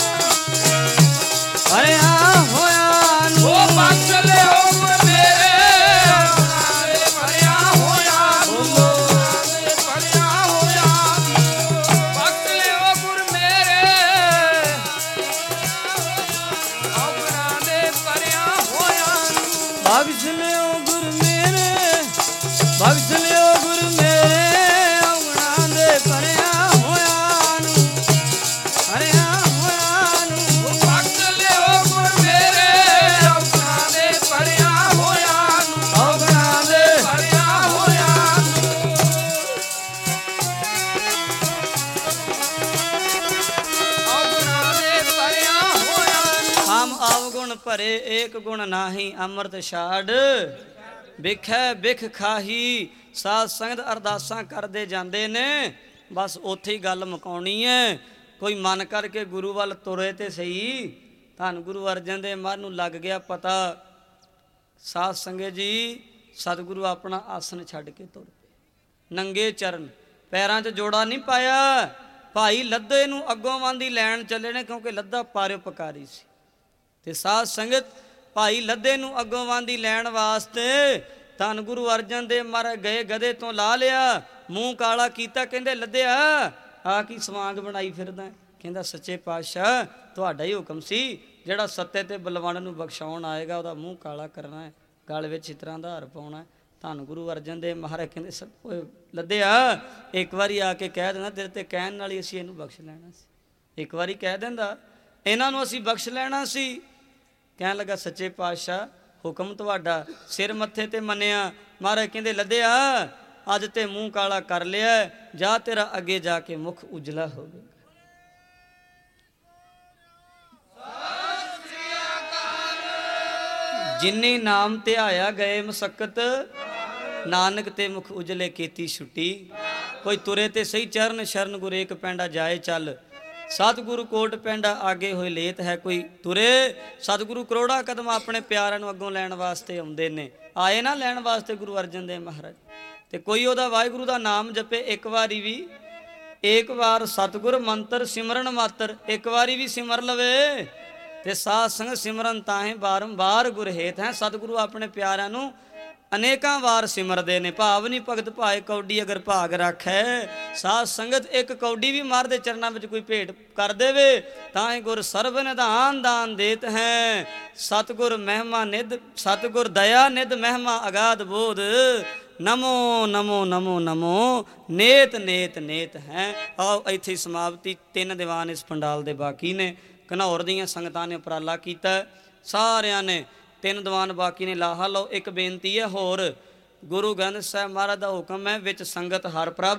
ਭਰਿਆ ਹੋਇਆਂ ਨੂੰ। ਉਹ ਬਖਸ਼ ਲਿਓ ਗੁਰ ਮੇਰੇ, ਔਗਣਾਂ ਦੇ ਭਰਿਆ ਹੋਇਆਂ ਨੂੰ, ਔਗਣਾਂ ਦੇ ਭਰਿਆ ਹੋਇਆਂ ਨੂੰ। ਬਖਸ਼ ਲਿਓ ਗੁਰ ਮੇਰੇ, ਔਗਣਾਂ ਦੇ ਭਰਿਆ ਹੋਇਆਂ ਨੂੰ। ਬਖਸ਼ ਲਿਓ ਗੁਰ ਮੇਰੇ, ਬਖਸ਼ ਲਿਓ ਗੁਰ ਮੇਰੇ, ਔਗਣਾਂ ਦੇ ਭਰਿਆ ਹੋਇਆਂ ਨੂੰ, ਭਰਿਆ ਹੋਇਆਂ ਨੂੰ। ਬਖਸ਼ ਲਿਓ ਗੁਰ ਮੇਰੇ, ਔਗਣਾਂ ਦੇ ਭਰਿਆ ਹੋਇਆਂ ਨੂੰ, ਔਗਣਾਂ ਦੇ ਭਰਿਆ ਹੋਇਆਂ ਨੂੰ। ਔਗਣਾਂ ਦੇ ਭਰਿਆ ਹੋਇਆਂ ਨੂੰ। ਹਮ ਅਵਗੁਣ ਭਰੇ ਏਕ ਗੁਣ ਨਾਹੀ, ਅੰਮ੍ਰਿਤ ਛਾੜ ਬਿਖੈ ਬਿਖ ਖਾਹੀ। ਸਾਧ ਸੰਗਤ ਅਰਦਾਸਾਂ ਕਰਦੇ ਜਾਂਦੇ ਨੇ, ਬਸ ਉੱਥੇ ਹੀ ਗੱਲ ਮੁਕਾਉਣੀ ਹੈ। ਕੋਈ ਮਨ ਕਰਕੇ ਗੁਰੂ ਵੱਲ ਤੁਰੇ ਤੇ ਸਹੀ। ਧੰਨ ਗੁਰੂ ਅਰਜਨ ਦੇਵ ਮਹਾਰਾਜ ਨੂੰ ਲੱਗ ਗਿਆ ਪਤਾ। ਸਾਧ ਸੰਗਤ ਜੀ ਸਤਿਗੁਰੂ ਆਪਣਾ ਆਸਣ ਛੱਡ ਕੇ ਤੁਰ ਪਏ, ਨੰਗੇ ਚਰਨ, ਪੈਰਾਂ 'ਚ ਜੋੜਾ ਨਹੀਂ ਪਾਇਆ। ਭਾਈ ਲੱਦੇ ਨੂੰ ਅੱਗੋਂ ਵਾਂਦੀ ਲੈਣ ਚੱਲੇ ਨੇ, ਕਿਉਂਕਿ ਲੱਦਾ ਪਰਉਪਕਾਰੀ ਸੀ। ਤੇ ਸਾਧ ਸੰਗਤ ਭਾਈ ਲੱਦੇ ਨੂੰ ਅੱਗੋਂ ਵਾਂਦੀ ਲੈਣ ਵਾਸਤੇ ਧੰਨ ਗੁਰੂ ਅਰਜਨ ਦੇਵ ਮਹਾਰਾਜ ਗਏ, ਗਧੇ ਤੋਂ ਲਾ ਲਿਆ ਮੂੰਹ ਕਾਲਾ ਕੀਤਾ। ਕਹਿੰਦੇ ਲੱਦਿਆ ਆ ਕੀ ਸਵਾਂਗ ਬਣਾਈ ਫਿਰਦਾ? ਕਹਿੰਦਾ ਸੱਚੇ ਪਾਤਸ਼ਾਹ ਤੁਹਾਡਾ ਹੀ ਹੁਕਮ ਸੀ, ਜਿਹੜਾ ਸੱਤੇ ਤੇ ਬਲਵੰਡ ਨੂੰ ਬਖਸ਼ਾਉਣ ਆਏਗਾ ਉਹਦਾ ਮੂੰਹ ਕਾਲਾ ਕਰਨਾ ਹੈ, ਗਲ ਵਿੱਚ ਛਿੱਤਰਾਂ ਦਾ ਹਾਰ ਪਾਉਣਾ। ਧੰਨ ਗੁਰੂ ਅਰਜਨ ਦੇਵ ਮਹਾਰਾਜ ਕਹਿੰਦੇ ਸ ਲੱਦਿਆ ਇੱਕ ਵਾਰੀ ਆ ਕੇ ਕਹਿ ਦੇਣਾ, ਤੇਰੇ ਤੇ ਕਹਿਣ ਨਾਲ ਹੀ ਅਸੀਂ ਇਹਨੂੰ ਬਖਸ਼ ਲੈਣਾ ਸੀ। ਇੱਕ ਵਾਰੀ ਕਹਿ ਦਿੰਦਾ ਇਹਨਾਂ ਨੂੰ ਅਸੀਂ ਬਖਸ਼ ਲੈਣਾ ਸੀ। ਕਹਿਣ ਲੱਗਾ ਸੱਚੇ ਪਾਤਸ਼ਾਹ ਹੁਕਮ ਤੁਹਾਡਾ, ਸਿਰ ਮੱਥੇ ਤੇ ਮੰਨਿਆ। ਮਹਾਰਾਜ ਕਹਿੰਦੇ ਲੱਦਿਆ ਅੱਜ ਤੇ ਮੂੰਹ ਕਾਲਾ ਕਰ ਲਿਆ, ਜਾ ਤੇਰਾ ਅੱਗੇ ਜਾ ਕੇ ਮੁਖ ਉਜਲਾ ਹੋਵੇਗਾ। ਜਿਨੇ ਨਾਮ ਧਿਆਇਆ ਗਏ ਮਸਕਤ, ਨਾਨਕ ਤੇ ਮੁਖ ਉਜਲੇ ਕੀਤੀ ਛੁੱਟੀ। ਕੋਈ ਤੁਰੇ ਤੇ ਸਹੀ ਚਰਨ ਸ਼ਰਨ ਗੁਰ ਏਕ ਪੈਂਡਾ ਜਾਏ ਚੱਲ, ਸਤਿਗੁਰੂ ਕੋਟ ਪੈਂਡਾ ਆਗੇ ਹੋਏ ਲੇਤ ਹੈ ਕੋਈ ਤੁਰੇ। ਸਤਿਗੁਰੂ ਕਰੋੜਾ ਕਦਮ ਆਪਣੇ ਪਿਆਰਿਆਂ ਨੂੰ ਅੱਗੋਂ ਲੈਣ ਵਾਸਤੇ ਆਉਂਦੇ ਨੇ, ਆਏ ਨਾ ਲੈਣ ਵਾਸਤੇ ਗੁਰੂ ਅਰਜਨ ਦੇਵ ਮਹਾਰਾਜ। ਤੇ ਕੋਈ ਉਹਦਾ ਵਾਹਿਗੁਰੂ ਦਾ ਨਾਮ ਜਪੇ ਇੱਕ ਵਾਰੀ ਵੀ, ਇੱਕ ਵਾਰ ਸਤਿਗੁਰ ਮੰਤਰ ਸਿਮਰਨ ਮਾਤਰ, ਇੱਕ ਵਾਰੀ ਵੀ ਸਿਮਰ ਲਵੇ ਤੇ ਸਾਧ ਸੰਗਤ ਸਿਮਰਨ ਤਾਹੇ ਬਾਰੰਬਾਰ ਗੁਰ ਹੇਤ ਹੈ। ਸਤਿਗੁਰੂ ਆਪਣੇ ਪਿਆਰਿਆਂ ਨੂੰ ਅਨੇਕਾਂ ਵਾਰ ਸਿਮਰਦੇ ਨੇ। ਭਾਵ ਨਹੀਂ ਭਗਤ ਭਾਏ ਕੌਡੀ ਅਗਰ ਭਾਗ ਰੱਖੈ, ਸਾਧ ਸੰਗਤ ਇੱਕ ਕੌਡੀ ਵੀ ਮਾਰ ਦੇ ਚਰਨਾਂ ਵਿੱਚ ਕੋਈ ਭੇਟ ਕਰ ਦੇਵੇ ਤਾਂ ਹੀ ਗੁਰ ਸਰਬ ਨਿਧਾਨ ਦਾਨ ਦੇਤ ਹੈ। ਸਤਿਗੁਰ ਮਹਿਮਾ ਨਿਧ, ਸਤਿਗੁਰ ਦਇਆ ਨਿਧ ਮਹਿਮਾ ਅਗਾਧ ਬੋਧ, ਨਮੋ ਨਮੋ ਨਮੋ ਨਮੋ ਨੇਤ ਨੇਤ ਨੇਤ ਹੈ। ਆਓ ਇੱਥੇ ਸਮਾਪਤੀ। ਤਿੰਨ ਦੀਵਾਨ ਇਸ ਪੰਡਾਲ ਦੇ ਬਾਕੀ ਨੇ। ਘਨੌਰ ਦੀਆਂ ਸੰਗਤਾਂ ਨੇ ਉਪਰਾਲਾ ਕੀਤਾ, ਸਾਰਿਆਂ ਨੇ ਤਿੰਨ ਦੀਵਾਨ ਬਾਕੀ ਨੇ, ਲਾਹਾ ਲਓ। ਇੱਕ ਬੇਨਤੀ ਹੈ ਹੋਰ, ਗੁਰੂ ਗ੍ਰੰਥ ਸਾਹਿਬ ਮਹਾਰਾਜ ਦਾ ਹੁਕਮ ਹੈ ਵਿੱਚ ਸੰਗਤ ਹਰ ਪ੍ਰਭ।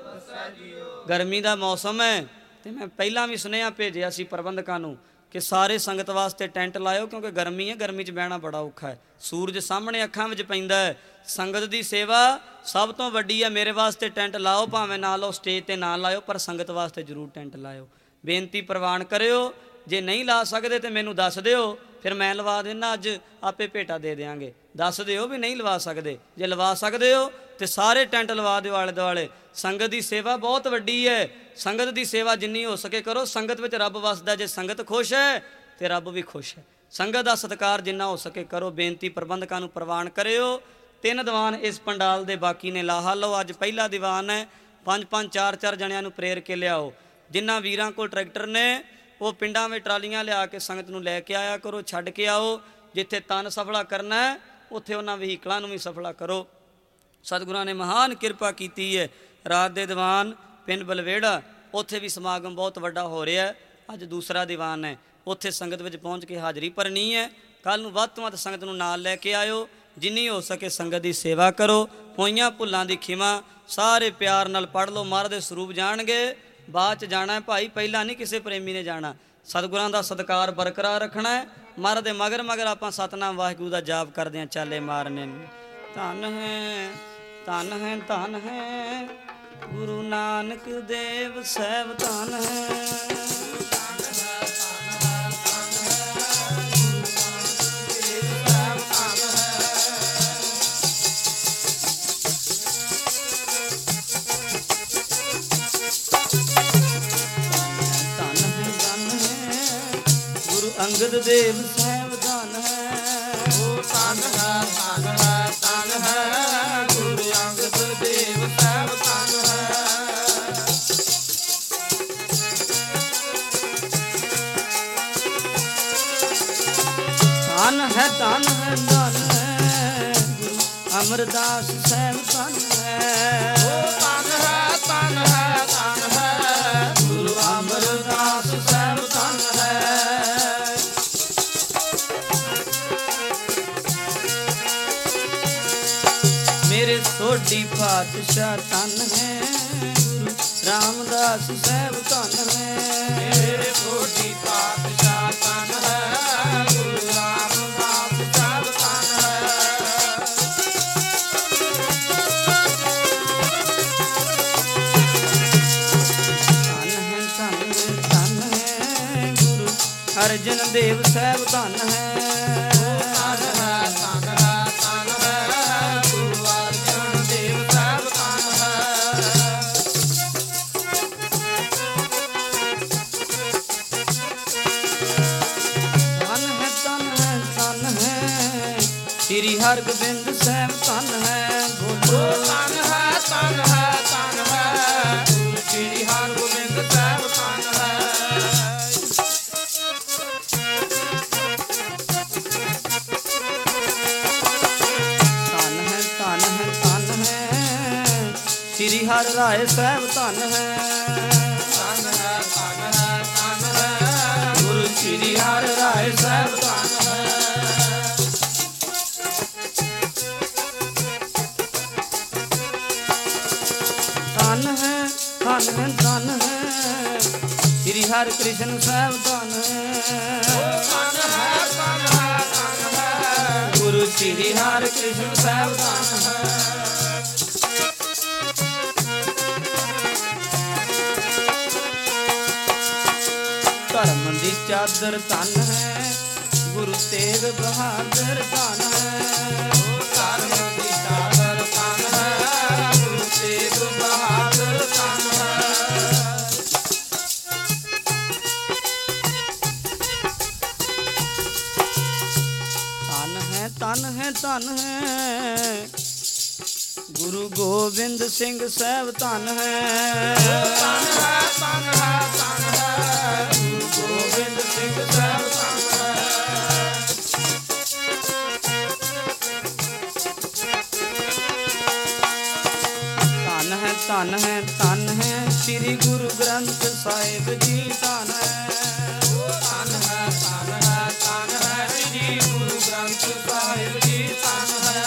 ਗਰਮੀ ਦਾ ਮੌਸਮ ਹੈ ਤੇ ਮੈਂ ਪਹਿਲਾਂ ਵੀ ਸੁਨੇਹਾ ਭੇਜਿਆ ਸੀ ਪ੍ਰਬੰਧਕਾਂ ਨੂੰ ਕਿ ਸਾਰੇ ਸੰਗਤ ਵਾਸਤੇ ਟੈਂਟ ਲਾਇਓ, ਕਿਉਂਕਿ ਗਰਮੀ ਹੈ, ਗਰਮੀ 'ਚ ਬਹਿਣਾ ਬੜਾ ਔਖਾ ਹੈ। ਸੂਰਜ ਸਾਹਮਣੇ ਅੱਖਾਂ ਵਿੱਚ ਪੈਂਦਾ ਹੈ। ਸੰਗਤ ਦੀ ਸੇਵਾ ਸਭ ਤੋਂ ਵੱਡੀ ਹੈ। ਮੇਰੇ ਵਾਸਤੇ ਟੈਂਟ ਲਾਓ, ਭਾਵੇਂ ਨਾ ਲਾਓ, ਸਟੇਜ ਤੇ ਨਾ ਲਾਇਓ, ਪਰ ਸੰਗਤ ਵਾਸਤੇ ਜ਼ਰੂਰ ਟੈਂਟ ਲਾਇਓ। ਬੇਨਤੀ ਪ੍ਰਵਾਨ ਕਰਿਓ। ਜੇ ਨਹੀਂ ਲਾ ਸਕਦੇ ਤਾਂ ਮੈਨੂੰ ਦੱਸ ਦਿਓ, ਫਿਰ ਮੈਂ ਲਵਾ ਦੇਣਾ, ਅੱਜ ਆਪੇ ਭੇਟਾ ਦੇ ਦਿਆਂਗੇ। ਦੱਸ ਦਿਓ ਵੀ ਨਹੀਂ ਲਵਾ ਸਕਦੇ, ਜੇ ਲਵਾ ਸਕਦੇ ਹੋ ਤੇ ਸਾਰੇ ਟੈਂਟ ਲਵਾ ਦਿਓ ਆਲੇ ਦੁਆਲੇ। ਸੰਗਤ ਦੀ ਸੇਵਾ ਬਹੁਤ ਵੱਡੀ ਹੈ। ਸੰਗਤ ਦੀ ਸੇਵਾ ਜਿੰਨੀ ਹੋ ਸਕੇ ਕਰੋ। ਸੰਗਤ ਵਿੱਚ ਰੱਬ ਵਸਦਾ। ਜੇ ਸੰਗਤ ਖੁਸ਼ ਹੈ ਤੇ ਰੱਬ ਵੀ ਖੁਸ਼ ਹੈ। ਸੰਗਤ ਦਾ ਸਤਿਕਾਰ ਜਿੰਨਾ ਹੋ ਸਕੇ ਕਰੋ। ਬੇਨਤੀ ਪ੍ਰਬੰਧਕਾਂ ਨੂੰ ਪ੍ਰਵਾਨ ਕਰਿਓ। ਤਿੰਨ ਦੀਵਾਨ ਇਸ ਪੰਡਾਲ ਦੇ ਬਾਕੀ ਨੇ, ਲਾਹਾ ਲਓ। ਅੱਜ ਪਹਿਲਾ ਦੀਵਾਨ ਹੈ। ਪੰਜ ਪੰਜ ਚਾਰ ਚਾਰ ਜਣਿਆਂ ਨੂੰ ਪ੍ਰੇਰ ਕੇ ਲਿਆਓ। ਜਿਨ੍ਹਾਂ ਵੀਰਾਂ ਕੋਲ ਟਰੈਕਟਰ ਨੇ ਉਹ ਪਿੰਡਾਂ ਵਿੱਚ ਟਰਾਲੀਆਂ ਲਿਆ ਕੇ ਸੰਗਤ ਨੂੰ ਲੈ ਕੇ ਆਇਆ ਕਰੋ, ਛੱਡ ਕੇ ਆਓ। ਜਿੱਥੇ ਤਨ ਸਫਲਾ ਕਰਨਾ ਹੈ ਉੱਥੇ ਉਹਨਾਂ ਵਹੀਕਲਾਂ ਨੂੰ ਵੀ ਸਫਲਾ ਕਰੋ। ਸਤਿਗੁਰਾਂ ਨੇ ਮਹਾਨ ਕਿਰਪਾ ਕੀਤੀ ਹੈ। ਰਾਤ ਦੇ ਦੀਵਾਨ ਪਿੰਡ ਬਲਵੇੜਾ, ਉੱਥੇ ਵੀ ਸਮਾਗਮ ਬਹੁਤ ਵੱਡਾ ਹੋ ਰਿਹਾ। ਅੱਜ ਦੂਸਰਾ ਦੀਵਾਨ ਹੈ, ਉੱਥੇ ਸੰਗਤ ਵਿੱਚ ਪਹੁੰਚ ਕੇ ਹਾਜ਼ਰੀ ਭਰਨੀ ਹੈ। ਕੱਲ੍ਹ ਨੂੰ ਵੱਧ ਤੋਂ ਵੱਧ ਸੰਗਤ ਨੂੰ ਨਾਲ ਲੈ ਕੇ ਆਇਓ। ਜਿੰਨੀ ਹੋ ਸਕੇ ਸੰਗਤ ਦੀ ਸੇਵਾ ਕਰੋ। ਹੋਈਆਂ ਭੁੱਲਾਂ ਦੀ ਖਿਮਾ ਸਾਰੇ ਪਿਆਰ ਨਾਲ ਪੜ੍ਹ ਲਓ। ਮਹਾਰਾਜ ਦੇ ਸਰੂਪ ਜਾਣਗੇ। ਬਾਅਦ 'ਚ ਜਾਣਾ ਭਾਈ, ਪਹਿਲਾਂ ਨਹੀਂ ਕਿਸੇ ਪ੍ਰੇਮੀ ਨੇ ਜਾਣਾ। ਸਤਿਗੁਰਾਂ ਦਾ ਸਤਿਕਾਰ ਬਰਕਰਾਰ ਰੱਖਣਾ ਹੈ। ਮਹਾਰਾਜ ਦੇ ਮਗਰ ਮਗਰ ਆਪਾਂ ਸਤਨਾਮ ਵਾਹਿਗੁਰੂ ਦਾ ਜਾਪ ਕਰਦੇ ਹਾਂ, ਚਾਲੇ ਮਾਰਨੇ ਨੂੰ। ਧੰਨ ਹੈ ਧੰਨ ਹੈ ਧੰਨ ਹੈ ਗੁਰੂ ਨਾਨਕ ਦੇਵ ਸਾਹਿਬ, ਧੰਨ ਹੈ। ਅੰਗਦ ਦੇਵ ਸਾਹਿਬ, ਧੰਨ ਹੈ। ਉਹ ਧੰਨ ਹੈ ਧੰਨ ਹੈ ਧੰਨ ਹੈ ਗੁਰੂ ਅੰਗਦ ਦੇਵ ਸਾਹਿਬ, ਧੰਨ ਹੈ। ਧੰਨ ਹੈ ਧੰਨ ਹੈ ਧੰਨ ਹੈ ਗੁਰੂ ਅਮਰਦਾਸ ਸਾਹਿਬ, ਧੰਨ ਹੈ। ਉਹ ਧੰਨ ਹੈ ਧੰਨ ਹੈ ਧੰਨ ਹੈ ਗੁਰੂ ਅਮਰਦਾਸ ਸਾਹਿਬ, ਧੰਨ ਹੈ। ਮੇਰੇ ਸੋਢੀ ਪਾਤਸ਼ਾਹ, ਧੰਨ ਹੈ ਗੁਰੂ ਰਾਮਦਾਸ ਸਾਹਿਬ, ਧੰਨ ਹੈ। ਮੇਰੇ ਸੋਢੀ ਪਾਤਸ਼ਾਹ, ਧੰਨ ਹੈ ਗੁਰੂ ਰਾਮਦਾਸ ਸਾਹਿਬ, ਧੰਨ ਹੈ। ਧੰਨ ਹੈ ਧੰਨ ਹੈ ਧੰਨ ਹੈ ਗੁਰੂ ਅਰਜਨ ਦੇਵ ਸਾਹਿਬ, ਧੰਨ ਹੈ। ਸ੍ਰੀ ਹਰਗੋਬਿੰਦ ਸਾਹਿਬ, ਧੰਨ ਹੈ। ਬੋਲੋ ਧੰਨ ਹੈ ਧਨ ਹੈ ਧਨ ਹੈ ਗੁਰੂ ਸ੍ਰੀ ਹਰਗੋਬਿੰਦ ਸਾਹਿਬ ਧਨ ਹੈ। ਧਨ ਹੈ ਧਨ ਹੈ ਧਨ ਹੈ ਸ੍ਰੀ ਹਰਿ ਰਾਏ ਸਾਹਿਬ ਧਨ ਹੈ। ਧਨ ਹੈ ਧਨ ਹੈ ਧਨ ਹੈ ਗੁਰੂ ਸ੍ਰੀ ਹਰਿ ਰਾਏ ਸਾਹਿਬ ਧਨ ਹੈ। ਧਨ ਹੈ ਧਨ ਹੈ ਧਨ ਹੈ ਸ੍ਰੀ ਹਰਿ ਕ੍ਰਿਸ਼ਨ ਸਾਹਿਬ ਧਨ ਹੈ। ਧਨ ਹੈ ਧਨ ਹੈ ਧਨ ਹੈ ਗੁਰੂ ਸ੍ਰੀ ਹਰਿ ਕ੍ਰਿਸ਼ਨ ਸਾਹਿਬ ਧਨ ਹੈ। ਧਰਮ ਦੀ ਚਾਦਰ ਧਨ ਹੈ ਗੁਰੂ ਤੇਗ ਬਹਾਦਰ ਧਨ ਹੈ। ਧਰਮ ਦੀ ਚਾਦਰ ਧਨ ਹੈ ਗੁਰੂ ਤੇਗ ਬਹਾਦਰ ਧਨ ਹੈ। ਧਨ ਹੈ ਧਨ ਹੈ ਧਨ ਹੈ ਗੁਰੂ ਗੋਬਿੰਦ ਸਿੰਘ ਸਾਹਿਬ ਧਨ ਹੈ। ਧਨ ਹੈ ਧਨ ਹੈ ਧਨ ਹੈ ਗੁਰੂ ਗੋਬਿੰਦ ਸਿੰਘ ਸਾਹਿਬ ਧਨ ਹੈ। ਧਨ ਹੈ ਧਨ ਹੈ ਧਨ ਹੈ ਸ੍ਰੀ ਗੁਰੂ ਗ੍ਰੰਥ ਸਾਹਿਬ ਜੀ ਧਨ ਹੈ। ਧਨ ਹੈ ਧਨ ਹੈ ਧਨ ਹੈ ਸ੍ਰੀ ਗੁਰੂ ਗ੍ਰੰਥ ਸਾਹਿਬ ਜੀ ਧਨ ਹੈ।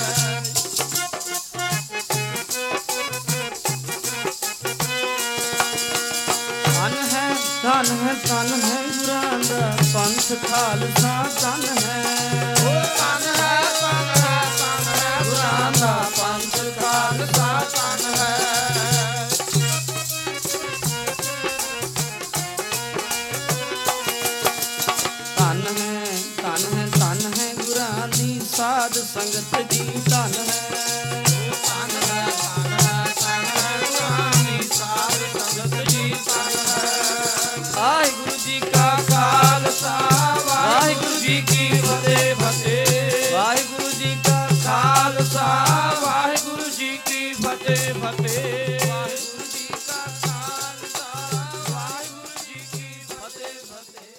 ਧਨ ਹੈ ਧਨ ਹੈ ਧਨ ਹੈ ਗੁਰਾਂ ਦਾ ਪੰਥ ਖਾਲਸਾ ਧਨ ਹੈ। ਧਨ ਹੈ ਧਨ ਹੈ ਧਨ ਹੈ ਗੁਰਾਂ ਦਾ ਪੰਥ ਖਾਲਸਾ ਧਨ ਹੈ। ਧਨ ਹੈ ਧਨ ਹੈ ਧਨ ਹੈ ਗੁਰਾਂ ਦੀ ਸਾਧ ਸੰਗਤ ਜੀ ਧਨ ਹੈ। ਧਨ ਹੈ ਧਨ ਹੈ ਧਨ ਹੈ ਗੁਰਾਂ ਦੀ ਸਾਧ ਸੰਗਤ ਜੀ ਧਨ ਹੈ। ਵਾਹਿਗੁਰੂ ਜੀ ਕਾ ਖਾਲਸਾ ਵਾਹਿਗੁਰੂ ਜੀ ਕੀ ਫਤਿਹ ਫਤਿਹ। ਵਾਹਿਗੁਰੂ ਜੀ ਕਾ ਖਾਲਸਾ ਵਾਹਿਗੁਰੂ ਜੀ ਕੀ ਫਤਿਹ ਫਤਿਹ। ਵਾਹਿਗੁਰੂ ਜੀ ਕਾ ਖਾਲਸਾ ਵਾਹਿਗੁਰੂ ਜੀ ਕੀ ਫਤਿਹ ਫਤਿਹ।